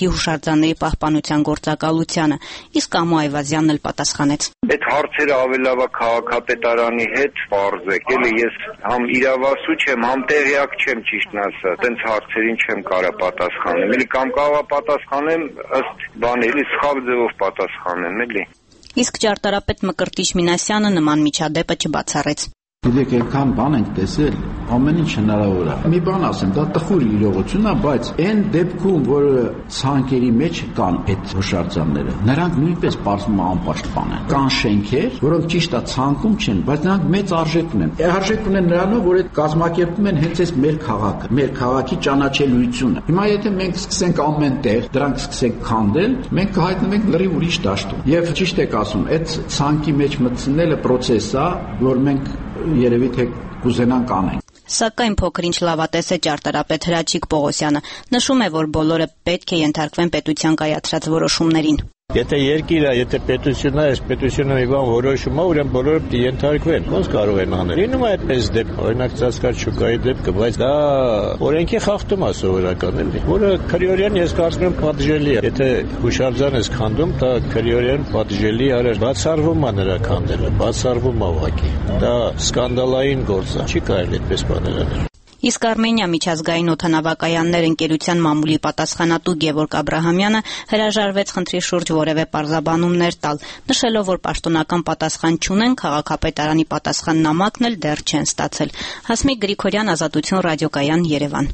հուշարձանների պահպանության գործակալությանը, իսկ Ամո Այվազյանն էլ պատասխանեց. Այդ հարցերը ավելի լավ քաղաքապետարանի հետ բարձեք, էլի ես համ իրավասու չեմ, համ տեղյակ չեմ ճիշտն ասած, տենց հարցերին չեմ կարա պատասխանեմ, էլի կամ կարող պատասխանեմ ըստ բանի, էլի սխալ ձևով պատասխանեմ, էլի։ Իսկ ճարտարապետ Մկրտիչ Մինասյանը նման միջադեպը չբացառեց. Գիտեք, այնքան բան ենք տեսել, ամեն ինչ հնարավոր է։ Մի բան ասեմ, դա տխուր իրողություն է, բայց այն դեպքում, որ ցանկերի մեջ կան այդ հուշարձանները, նրանք նույնպես պարզվում է անպաշտպան են։ Կան շենքեր, որոնք ճիշտ է ցանկում չեն, բայց նրանք մեծ արժեք ունեն։ Արժեք ունեն նրանով, որ այդ կազմակերպում են հենց այս մեր քաղաքը, մեր քաղաքի ճանաչելիությունը։ Հիմա եթե մենք սկսենք ամենտեղ դրանք սկսենք քանդել, մենք կհայտնվենք լրիվ ուրիշ դաշտում։ Եվ ճիշտ եք ասում, այդ ցանկի մեջ մտցնելը process է, որ մենք երևի թե կուզենանք անենք։ Սակայն փոքր-ինչ լավատես է ճարտարապետ Հրաչիկ Պողոսյանը, նշում է, որ բոլորը պետք է ենթարկվեն պետության կայացրած որոշումներին։ Եթե երկիր է, եթե պետություն է, այս պետությունը մի բան որոշում է, ուրեմն բոլորը պետք է ենթարկվեն։ Ոնց կարող են անել։ Լինում է այդպես դեպք, օրինակ Ծածկած շուկայի դեպքը, բայց դա օրենքի խախտում է սովորական, էլի, որը քրեորեն ես կարծում եմ պատժելի է։ Եթե հուշարձան ես քանդում, դա քրեորեն պատժելի է, բացառվում է նրա քանդելը, բացառվում է ուղղակի։ Դա սկանդալային գործ է, չի կարելի այդպես բաներ անել։ Իսկ Արմենիա միջազգային օդանավակայաններ ընկերության մամուլի պատասխանատու Գևորգ Աբրահամյանը հրաժարվեց խնդրի շուրջ որևէ պարզաբանումներ տալ, նշելով, որ պաշտոնական պատասխան չունեն, քաղաքապետարանի պատասխան նամակն էլ դեռ չեն ստացել։ Հասմիկ Գրիգորյան, Ազատություն ռադիոկայան, Երևան։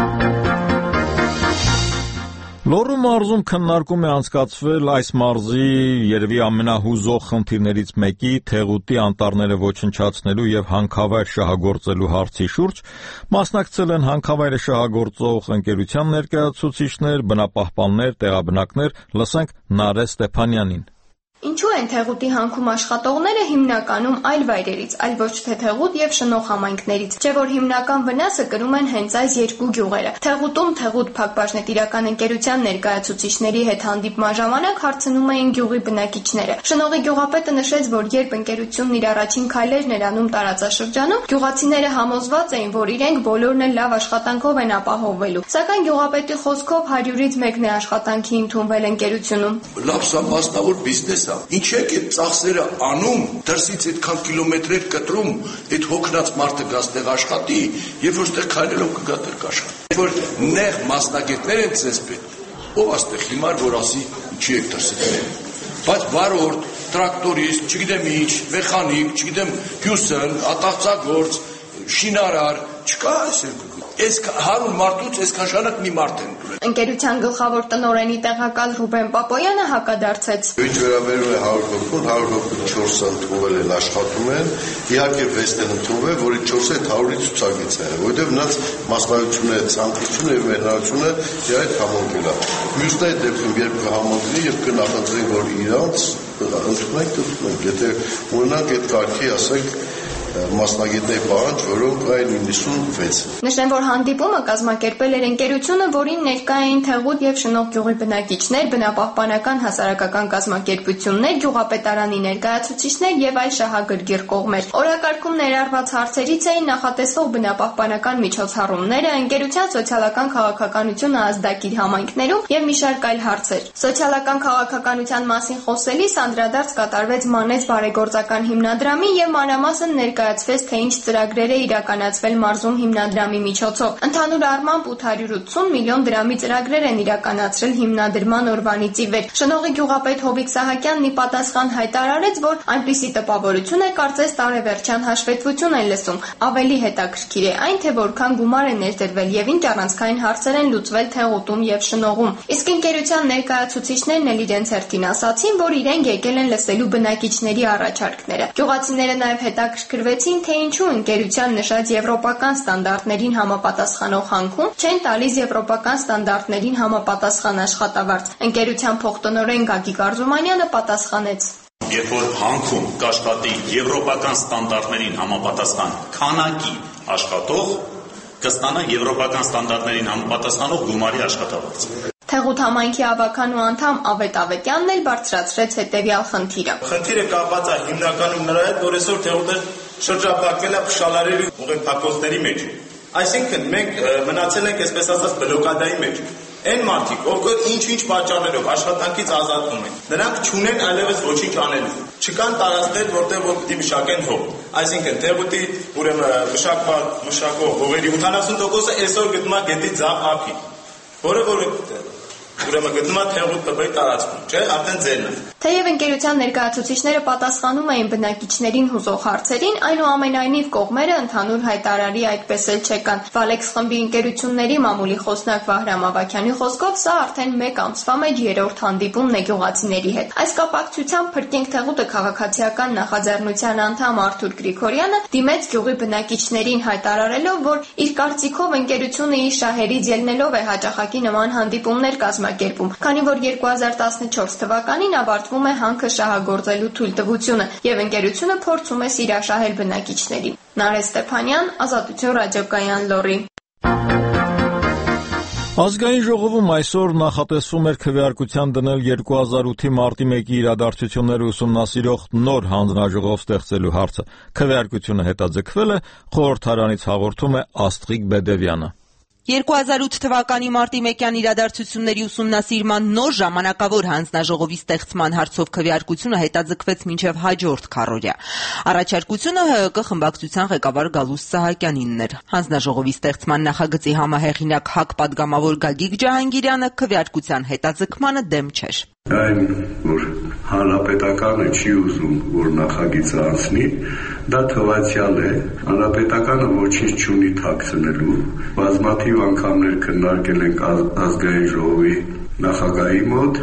Լոռու մարզում քննարկում է անցկացվել այս մարզի երևի ամենահուզող խնդիրներից մեկի Թեղուտի անտառները ոչնչացնելու եւ հանքավայր շահագործելու հարցի շուրջ, մասնակցել են հանքավայրը շահագործող ընկերության ներկայացուցիչներ, բնապահպաններ, տեղաբնակներ, լսենք Նարէ Ստեփանյանին։ Ինչու են Թեղուտի հանքում աշխատողները հիմնականում այլ վայրերից, այլ ոչ թե Թեղուտ եւ շնող համայնքներից, չէ որ հիմնական վնասը կրում են հենց այս երկու գյուղերը։ Թեղուտում Թեղուտ փակbaşնետիրական ընկերության ներկայացուցիչների հետ հանդիպման ժամանակ հարցնում էին գյուղի բնակիչները։ Շնողի գյուղապետը նշեց, որ երբ ընկերությունն իր առաջին քայլերն էր անում տարածաշրջանում, գյուղացիները համոզված էին, որ իրենք բոլորն էլ լավ աշխատանքով են ապահովվելու։ Սակայն գյուղապետի խոսքով 100-ից մեկն է աշխատանքի ընդունվել ընկերությունում։ Լավ սա մասնավոր բիզնես է։ Ինչ եք այդ ծախսերը անում, դրսից այդքան կիլոմետրեր կտրում, այդ հոգնած մարդը գաց տեղ աշխատի, երբ որ ստեղ քայլելով կգա տեղ կաշխատի։ Որ նեղ մասնագետներ են ցես պետք։ Ով աստեղ հիմար որ ասի ինչի եք դրսից ներում։ Բայց վարորդ, տրակտորիստ, չգիտեմ ինչ, մեխանիկ, չգիտեմ հյուսն, ատաղծագործ, շինարար, չկա այս երկու։ Այս 100 մարդուց այսքան ժամանակ մի մարդ են դուրս։ Ընկերության գլխավոր տնօրենի տեղակալ Ռուբեն Պապոյանը հակադարձեց։ Ինչ վերաբերում է 100 հոգուն, 104-ը ընդունվել են, աշխատում են, իհարկե 6-ն են ընդունվել, որի 4-ը 100-ի ցուցակից է, որովհետև նրանց մասնավորությունը, ցանկությունը եւ մերնարությունը այդ համոզվել է։ Մյուսների դեպքում երբ կհամոզվի եւ կնախաձեռնենք, որ իրանց ընդունենք, եթե ունենանք այդ կարգի, ասենք մասնագետների պահանջ, որոնք այն 96։ Նշեմ, որ հանդիպումը կազմակերպել էր ընկերությունը, որին ներկա էին Թեղուտ եւ Շնող գյուղի բնակիչներ, բնապահպանական հասարակական կազմակերպություններ, գյուղապետարանի ներկայացուցիչներ եւ այլ շահագրգիռ կողմեր։ Օրակարգում ներառված հարցերից էին նախատեսվող բնապահպանական միջոցառումները, ընկերության սոցիալական քաղաքականությունը ազդակիր համայնքներում եւ մի շարք այլ հարցեր։ Սոցիալական քաղաքականության մասին խոսելիս անդրադարձ կատարվեց Մանեծ բարեգործական հիմնադրամի եւ մանրամասն ներկայացվեց, թե ինչ ծրագրեր է իրականացվել մարզում հիմնադրամի միջոցով։ Ընդհանուր առմամբ 880 միլիոն դրամի ծրագրեր են իրականացրել հիմնադրման օրվանից ի վեր։ Շնողի գյուղապետ Հովիկ Սահակյանն ի պատասխան հայտարարեց, որ այնպիսի տպավորություն է, կարծես տարեվերջյան հաշվետվություն են լսում։ Ավելի հետաքրքիր է այն, թե որքան գումար է ներդրվել եւ ինչ առանցքային հարցեր են լուծվել Թեղուտում եւ Շնողում։ Իսկ ընկերության ներկայացուցիչներն էլ իրենց հերթին ասացին, որ իրենք եկել են լսելու բնակիչների առաջարկները։ Գյուղացիները նաեւ հետաքրքրվեցին, թե ինչու ընկերության նշած եվրոպական ստանդարտներին համապատասխանող հանքում չեն տալիս եվրոպական ստանդարտներին համապատասխան աշխատավարձ։ Ընկերության փոխտնօրեն Գագիկ Արզումանյանը պատասխանեց. Երբ որ հանքում կաշխատի եվրոպական ստանդարտներին համապատասխան քանակի աշխատող, կստանա եվրոպական ստանդարտներին համապատասխանող գումարի աշխատավարձ։ Թեղուտ համայնքի ավականու անդամ Ավետ Ավետյանն էլ բարձրացրեց հետևյալ խնդիրը։ Խնդիրը կապված է հիմնականում նրա հետ, որ այսօր Թեղուտը շրջափակվել է փշալարերի ուղղափակոցների մեջ։ Այսինքն մենք մնացել ենք, այսպես ասած, բլոկադայի մեջ։ Այն մարդիկ, ովքեր ինչ-ինչ պատճառներով աշխատանքից ազատվում են, նրանք չունեն այլևս ոչինչ անելու։ Չկան տարածքներ, որտեղ որ պիտի մշակեն հող։ Այսինքն, Թեղուտի մշակող հողերի 80%-ը այսօր գտնվում է գետի ձախ ափին, որը գտնվում է Թեղուտ ՏԲ-ի տարածքում, չէ՞, արդեն ձերն է։ Թեև ընկերության ներկայացուցիչները պատասխանում էին բնակիչներին հուզող հարցերին, այնուամենայնիվ կողմերը ընդհանուր հայտարարի այդպես էլ չեկան։ Վալեքս խմբի ընկերությունների մամուլի խոսնակ Վահրամ Ավագյանի խոսքով սա արդեն 1 ամսվա մեջ 3-րդ հանդիպումն է գյուղացիների հետ։ Այս կապակցությամբ Փրկենք Թեղուտը քաղաքացիական նախաձեռնության անդամ Արթուր Գրիգորյանը դիմեց գյուղի բնակիչներին հայտարարելով, որ իր կարծիքով ընկերությունը իր շահերից ելնելով է հաճախակի նման հանդիպումներ կազմակերպում, քանի որ 2014 թվականին ավարտվում է հանքը շահագործելու թույլտվությունը եւ ընկերությունը փորձում է սիրաշահել բնակիչներին։ Նարէ Ստեփանյան, Ազատություն ռադիոկայան, Լոռի։ Ազգային ժողովում այսօր նախատեսվում էր քվեարկության դնել 2008-ի մարտի 1-ի իրադարձությունները ուսումնասիրող նոր հանձնաժողով ստեղծելու հարցը։ Քվեարկությունը հետաձգվել է, խորհրդարանից հաղորդում է Աստղիկ Բեդևյանը։ 2008 թվականի մարտի 1-յան իրադարձությունների ուսումնասիրման նոր ժամանակավոր հանձնաժողովի ստեղծման հարցով քվեարկությունը հետաձգվեց մինչև հաջորդ քառօրյա։ Առաջարկությունը ՀՀԿ խմբակցության ղեկավար Գալուստ Սահակյանինն էր։ Հանձնաժողովի ստեղծման նախագծի համահեղինակ ՀԱԿ պատգամավոր Գագիկ Ջահանգիրյանը քվեարկության հետաձգմանը դեմ չէր։ Այն, որ հանրապետականը չի ուզում, որ նախագիծը անցնի, դա թվացial է, հանրապետականը ոչինչ չունի թաքցնելու, բազմաթիվ անգամներ քննարկել ենք ազգային ժողովի նախագահի մոտ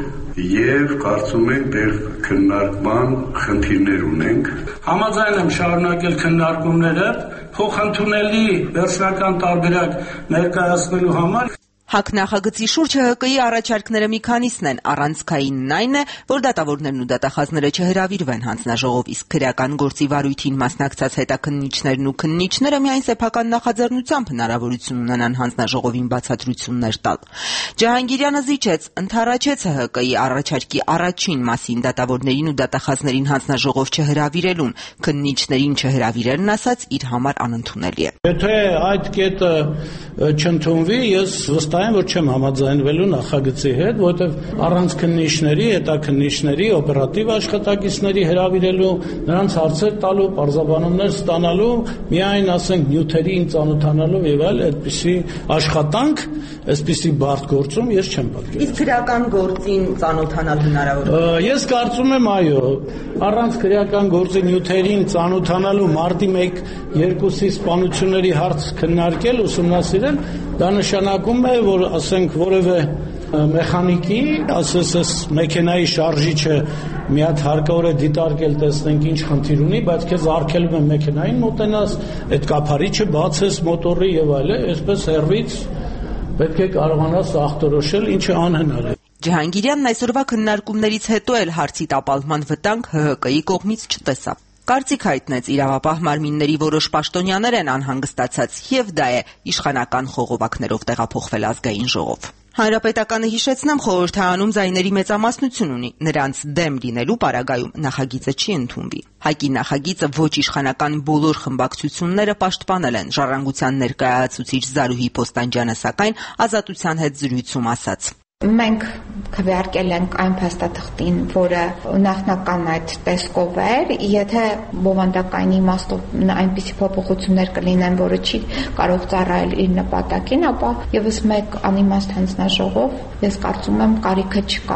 եւ կարծում ենք դեռ քննարկման խնդիրներ ունենք։ Համաձայն եմ շարունակել քննարկումները, փոխընդունելի վերջնական տարբերակ ներկայացնելու համար։ ՀԱԿ նախագծի շուրջ ՀՀԿ-ի առաջարկները մի քանիսն են, առանցքայինն այն է, որ դատավորներն ու դատախազները չհրավիրվեն հանձնաժողով, իսկ քրեական գործի վարույթին մասնակցած հետաքննիչներն ու քննիչները միայն սեփական նախաձեռնությամբ հնարավորություն ունենան հանձնաժողովին բացատրություններ տալ։ Ջահանգիրյանը զիջեց, ընդառաջեց ՀՀԿ-ի առաջարկի առաջին մասին դատավորներին ու դատախազներին հանձնաժողով չհրավիրելուն, քննիչներին չհրավիրելն ասած իր համար անընդունելի է։ Եթե այդ կետը չընդունվի, ես վստահ եմ, որ չեմ համաձայնվելու նախագծի հետ, որովհետև առանց քննիչների, հետաքննիչների, օպերատիվ աշխատակիցների հրավիրելու, նրանց հարցեր տալու, պարզաբանումներ ստանալու, միայն ասենք նյութերին ծանոթանալու եւ այլ այդպիսի աշխատանք, այսպիսի բարդ գործում ես չեմ պատկերացնում։ Իսկ քրեական գործին ծանոթանալ հնարավոր է։ Ես կարծում եմ, այո, առանց քրեական գործի նյութերին ծանոթանալու մարտի 1-2-ի սպանությունների հարց քննարկել, ուսումնասիրել, դա նշանակում է, որ ասենք որևէ մեխանիկի, ասես մեքենայի շարժիչը մի հատ հարկավոր է դիտարկել, տեսնենք ինչ խնդիր ունի, բայց քեզ արգելում է մեքենային մոտենաս, այդ կափարիչը բացես մոտորի եւ այլն, այսպես հեռվից պետք է կարողանաս ախտորոշել, ինչը անհնար է։ Ջահանգիրյանն այսօրվա քննարկումներից հետո էլ հարցի տապալման վտանգ ՀՀԿ-ի կողմից չտեսավ։ Կարծիք հայտնեց իրավապահ մարմինների որոշ պաշտոնյաներ են անհանգստացած եւ դա է իշխանական խողովակներով տեղափոխվել ազգային ժողով։ Հանրապետականը հիշեցնեմ խորհրդարանում ձայների մեծամասնություն ունի, նրանց դեմ լինելու պարագայում նախագիծը չի ընդունվի։ ՀԱԿ-ի նախագիծը ոչ իշխանական բոլոր խմբակցությունները պաշտպանել են, Ժառանգության ներկայացուցիչ Զարուհի Փոստանջյանը սակայն Ազատության հետ զրույցում ասաց. Մենք քվեարկել ենք այն փաստաթղթին, որը նախնական այդ տեսքով էր, եթե բովանդակային իմաստով այնպիսի փոփոխություններ կլինեն, որը չի կարող ծառայել իր նպատակին, ապա եւս մեկ անիմաստ հանձնաժողով, ես կարծում եմ, կարիքը չկա։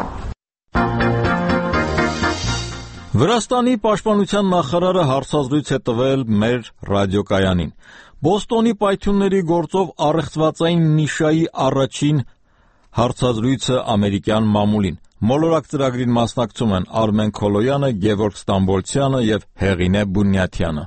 Վրաստանի պաշտպանության նախարարը հարցազրույց է տվել մեր ռադիոկայանին։ Բոստոնի պայթյունների գործով առեղծվածային նիշայի առաջին հարցազրույցը ամերիկյան մամուլին։ Մոլորակ ծրագրին մասնակցում են Արմեն Քոլոյանը, Գևորգ Ստամբոլցյանը եւ Հեղինե Բունյաթյանը։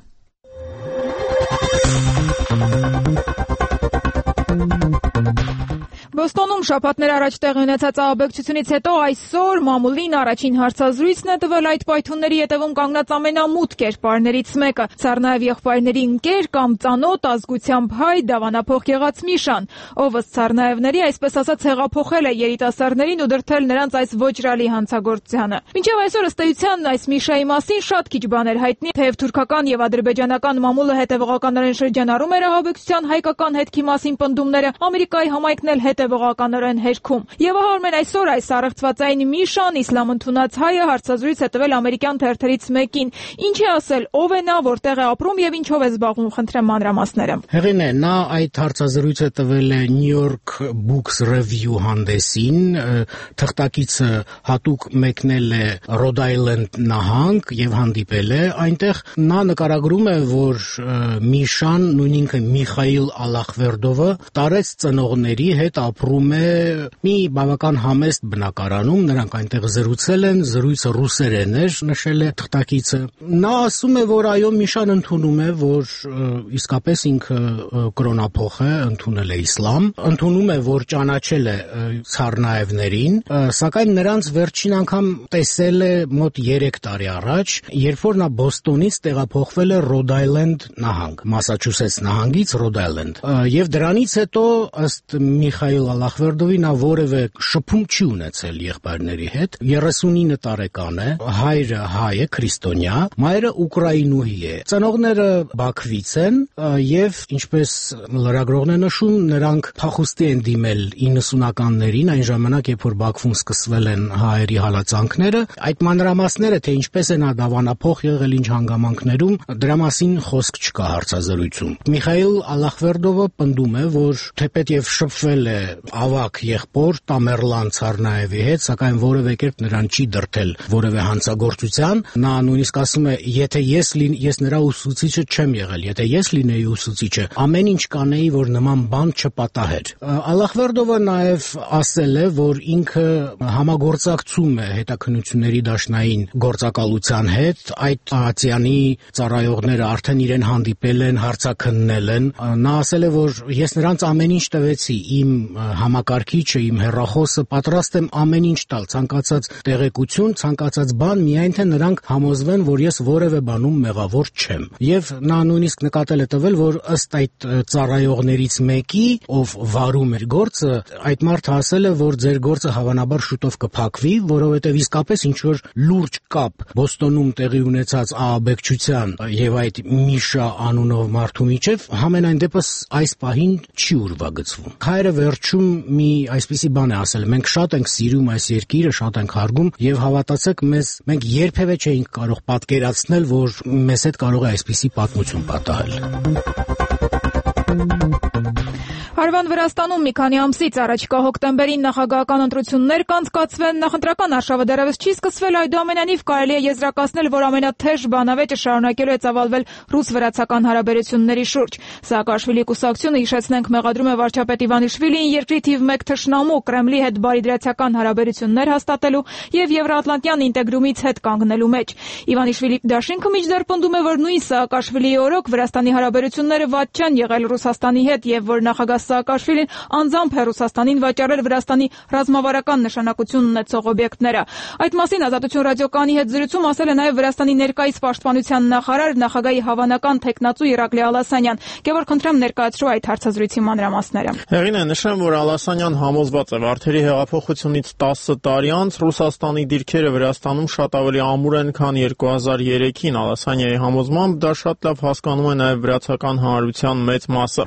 Բոստոնում շաբաթներ առաջ տեղի ունեցած ահաբեկչությունից հետո այսօր մամուլին առաջին հարցազրույցն է տվել այդ պայթյունների հետևում կանգնած ամենամութ կերպարներից մեկը։ Ցառնաև եղբայրների ընկեր կամ ծանոթ ազգությամբ հայ դավանափոխ եղած Միշան, ով ըստ Ցառնաևների այսպես ասած հեղափոխել է երիտասարդներին ու դրդել նրանց այս ոչրալի հանցագործությանը։ Մինչև այսօր ըստ էության այս Միշայի մասին շատ քիչ բաներ հայտնի, թեև թուրքական եւ ադրբեջանական մամուլը հետևողականորեն շրջանառում էր ահաբեկչության հայկական հետքի մասին պնդումները, Ամերիկայի համայնքն էլ հետևել հետևողականորեն հերքում։ Եվ Արմեն այսօր այս առեղծվածային Միշան, իսլամ ընդունած հայը, հարցազրույց է տվել ամերիկյան թերթերից մեկին։ Ինչ է ասել, ով է նա, որտեղ է ապրում եւ ինչով է զբաղվում, խնդրեմ մանրամասները։ Հեղին է, նա այդ հարցազրույցը տվել է New York Books Review հանդեսին, թղթակիցը հատուկ մեկնել է Rhode Island նահանգ եւ հանդիպել է այնտեղ։ Նա նկարագրում է, որ Միշան, նույն ինքը Միխայիլ Ալախվերդովը, տարեց ծնողների հետ ապրում է մի բավական համեստ բնակարանում, նրանք այնտեղ զրուցել են, զրույցը ռուսերեն էր, նշել է թղթակիցը։ Նա ասում է, որ այո, Միշան ընդունում է, որ իսկապես ինքը կրոնափոխ է, ընդունել է իսլամ, ընդունում է, որ ճանաչել է ցառնաևներին, սակայն նրանց վերջին անգամ տեսել է մոտ 3 տարի առաջ, երբ որ նա Բոստոնից տեղափոխվել է Rhode Island նահանգ, Մասաչուսեթս նահանգից Rhode Island, եւ դրանից հետո ըստ Միխայիլ Ալախվերդովի նա որևէ շփում չի ունեցել եղբայրների հետ, 39 տարեկան է, հայրը հայ է, քրիստոնյա, մայրը ուկրաինուհի է։ Ծնողները Բաքվից են եւ ինչպես լրագրողն է նշում, նրանք փախուստի են դիմել 90-ականներին, այն ժամանակ, երբ որ Բաքվում սկսվել են հայերի հալածանքները։ Այդ մանրամասները, թե ինչպես են դավանափոխ եղել, ինչ հանգամանքներում, դրա մասին խոսք չկա հարցազրույցում։ Միխայիլ Ալախվերդովը պնդում է, որ թեպետ եւ շփվել է ավակ եղբոր Տամերլան Ցառնաևի հետ, սակայն որևէ կերպ նրան չի դրդել որևէ հանցագործության։ Նա նույնիսկ ասում է, եթե ես նրա ուսուցիչը չեմ եղել, եթե ես լինեի ուսուցիչը, ամեն ինչ կանեի, որ նման բան չպատահեր։ Ալախվերդովը նաեւ ասել է, որ ինքը համագործակցում է հետաքննությունների դաշնային գործակալության հետ, այդ ատյանի ծառայողները արդեն իրեն հանդիպել են, հարցաքննել են։ Նա ասել է, որ ես նրանց ամեն ինչ տվեցի, իմ համակարգիչը, իմ հեռախոսը, պատրաստ եմ ամեն ինչ տալ, ցանկացած տեղեկություն, ցանկացած բան, միայն թե նրանք համոզվեն, որ ես որևէ բանում մեղավոր չեմ։ Եվ նա նույնիսկ նկատել է տվել, որ ըստ այդ ծառայողներից մեկի, ով վարում էր գործը, այդ մարդը ասել է, որ ձեր գործը հավանաբար շուտով կփակվի, որովհետև իսկապես ինչ որ լուրջ կապ Բոստոնում տեղի ունեցած ահաբեկչության եւ այդ Միշա անունով մարդու միջև համենայն դեպս այս պահին չի ուրվագծվում։ Հայրը վերջում մի այսպիսի բան է ասել. մենք շատ ենք սիրում այս երկիրը, շատ ենք հարգում եւ հավատացեք մեզ, մենք երբևէ չէինք կարող պատկերացնել, որ մեզ հետ կարող է այսպիսի պատմություն պատահել։ Հարևան Վրաստանում մի քանի ամսից առաջիկա հոկտեմբերին նախագահական ընտրություններ կանցկացվեն, նախընտրական արշավը դեռևս չի սկսվել, այդուամենայնիվ կարելի է եզրակացնել, որ ամենաթեժ բանավեճը շարունակելու է ծավալվել ռուս-վրացական հարաբերությունների շուրջ։ Սաակաշվիլի կուսակցությունը, հիշեցնենք, մեղադրում է վարչապետ Իվանիշվիլիին երկրի թիվ 1 թշնամու Կրեմլի հետ բարիդրացիական հարաբերություններ հաստատելու եւ եվրոատլանտյան ինտեգրումից հետ կանգնելու մեջ։ Իվանիշվիլի դաշինքը մինչդեռ պնդում է, որ նույն Սաակաշվիլիի օրոք Վրաստանի հարաբերությունները վատ չեն եղել Ռուսաստանի հետ եւ որ նախագահ Սաակաշվիլին անձամբ է Ռուսաստանին վաճառել Վրաստանի ռազմավարական նշանակություն ունեցող օբյեկտները։ Այդ մասին Ազատություն ռադիոկայանի հետ զրույցում ասել է նաև Վրաստանի ներկայիս պաշտպանության նախարար, նախագահի հավանական թեկնածու Իրակլի Ալասանյան։ Գևորգ, խնդրեմ ներկայացրու այդ հարցազրույցի մանրամասները։ Հեղին է նշեմ, որ Ալասանյան համոզված է, Վարդերի հեղափոխությունից 10 տարի անց Ռուսաստանի դիրքերը Վրաստանում շատ ավելի ամուր են, քան 2003-ին։ Ալասանյայի համոզմամբ դա շատ լավ հասկանում է նաև վրացական հանրության մեծ մասը։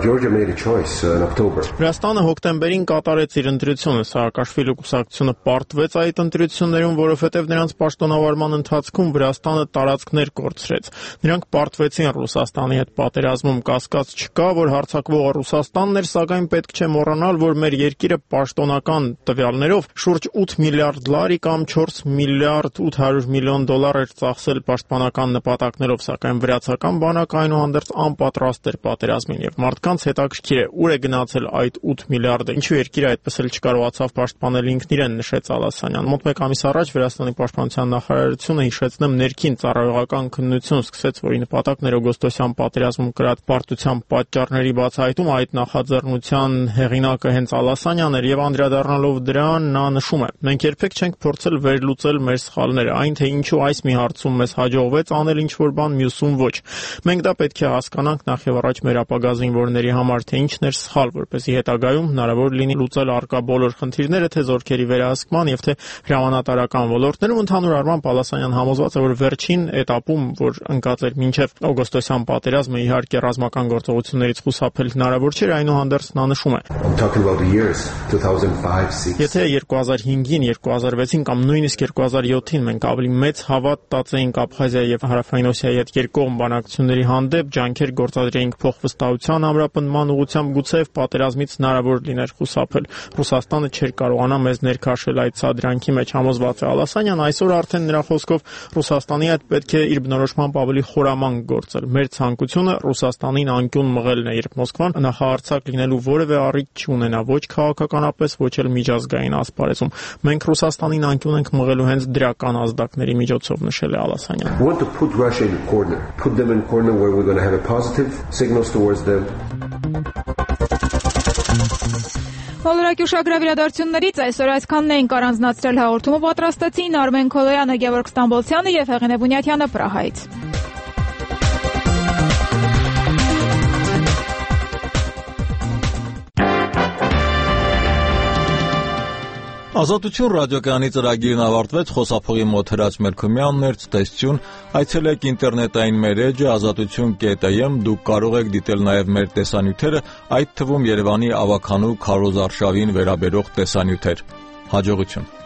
Վրաստանը հոկտեմբերին կատարեց իր ընտրությունը, Սաակաշվիլի կուսակցությունը պարտվեց այդ ընտրություններում, որովհետև նրանց պաշտոնավարման ընթացքում Վրաստանը տարածքներ կորցրեց։ Նրանք պարտվեցին Ռուսաստանի հետ պատերազմում, կասկած չկա, որ հարձակվողը Ռուսաստանն էր, սակայն պետք չէ մոռանալ, որ մեր երկիրը պաշտոնական տվյալներով շուրջ 8 միլիարդ լարի կամ 4 միլիարդ 800 միլիոն դոլար էր ծախսել պաշտպանական նպատակներով, սակայն վրացական բանակը այնուհանդերձ անպատրաստ էր պատերազմին եւ մարդկանց հետաքրքիր է ուր է գնացել այդ 8 միլիարդը, ինչու երկիրը այդպես էլ չկարողացավ պաշտպանել ինքն իրեն, նշեց Ալասանյան։ Մոտ 1 ամիս առաջ Վրաստանի պաշտպանության նախարարությունը, հիշեցնեմ, ներքին ծառայողական քննություն սկսեց, որի նպատակն էր օգոստոսյան պատերազմում կրած պարտության պատճառների բացահայտում։ Այդ նախաձեռնության հեղինակը հենց Ալասանյանն էր եւ անդրադառնալով դրան նա նշում է. մենք երբեք չենք փորձել վերլուծել մեր սխալները, այն թե ինչու այս մի հարցում մեզ հաջողվեց անել ինչ-որ բան, մյուսում ոչ։ Մենք դա պետք է հասկանանք նախ եւ առաջ մեր ապագա զինվորների համար, թե ինչն ցուցիչներ սխալ, որպեսզի հետագայում հնարավոր լինի լուծել առկա բոլոր խնդիրները, թե զորքերի վերահսկման եւ թե հրամանատարական ոլորտներում։ Ընդհանուր առմամբ Պալասանյան համոզված է, որ վերջին этаպում, որ ընկած էր մինչև օգոստոսյան պատերազմը, իհարկե ռազմական գործողություններից խուսափել հնարավոր չէր, այնուհանդերձ նա նշում է. Եթե 2005-ին, 2006-ին կամ նույնիսկ 2007-ին մենք ավելի մեծ հավատ տածեինք Աբխազիայի եւ Հարավային Օսիայի հետ երկկողմ բանակցությունների հանդեպ, ջանքեր գործադրեինք փոխվստահության ամրապնդման ուղղությամբ, գուցեև պատերազմից հնարավոր լիներ խուսափել։ Ռուսաստանը չէր կարողանա մեզ ներքաշել այդ սադրանքի մեջ, համոզված է Ալասանյան։ Այսօր արդեն նրա խոսքով Ռուսաստանի հետ պետք է իր բնորոշմամբ ավելի խորամանկ գործել։ Մեր ցանկությունը Ռուսաստանին անկյուն մղելն է, երբ Մոսկվան նախահարցակ լինելու որևէ առիթ չունենա ոչ քաղաքականապես, ոչ էլ միջազգային ասպարեզում։ Մենք Ռուսաստանին անկյուն ենք մղելու հենց դրական ազդակների միջոցով, նշել է Ալասանյանը։ We want to put Russia in a corner, put them in a corner where we're going to have a positive signals towards them. Մոլորակի ուշագրավ իրադարձություններից այսօր այսքանն էինք առանձնացրել հաղորդումը պատրաստեցին Արմեն Քոլոյանը, Գևորգ Ստամբոլցյանը եւ Հեղինե Բունյաթյանը Պրահայից։ Ազատություն ռադիոկայանի ծրագիրն ավարտվեց, խոսափողի մոտ Հրաչ Մելքումյանն էր, ցտեսություն, այցելեք ինտերնետային մեր էջը azatutun.am, դուք կարող եք դիտել նաև մեր տեսանյութերը, այդ թվում Երևանի ավագանու Քարոզ Արշավին վերաբերող տեսանյութեր։ Հաջողություն։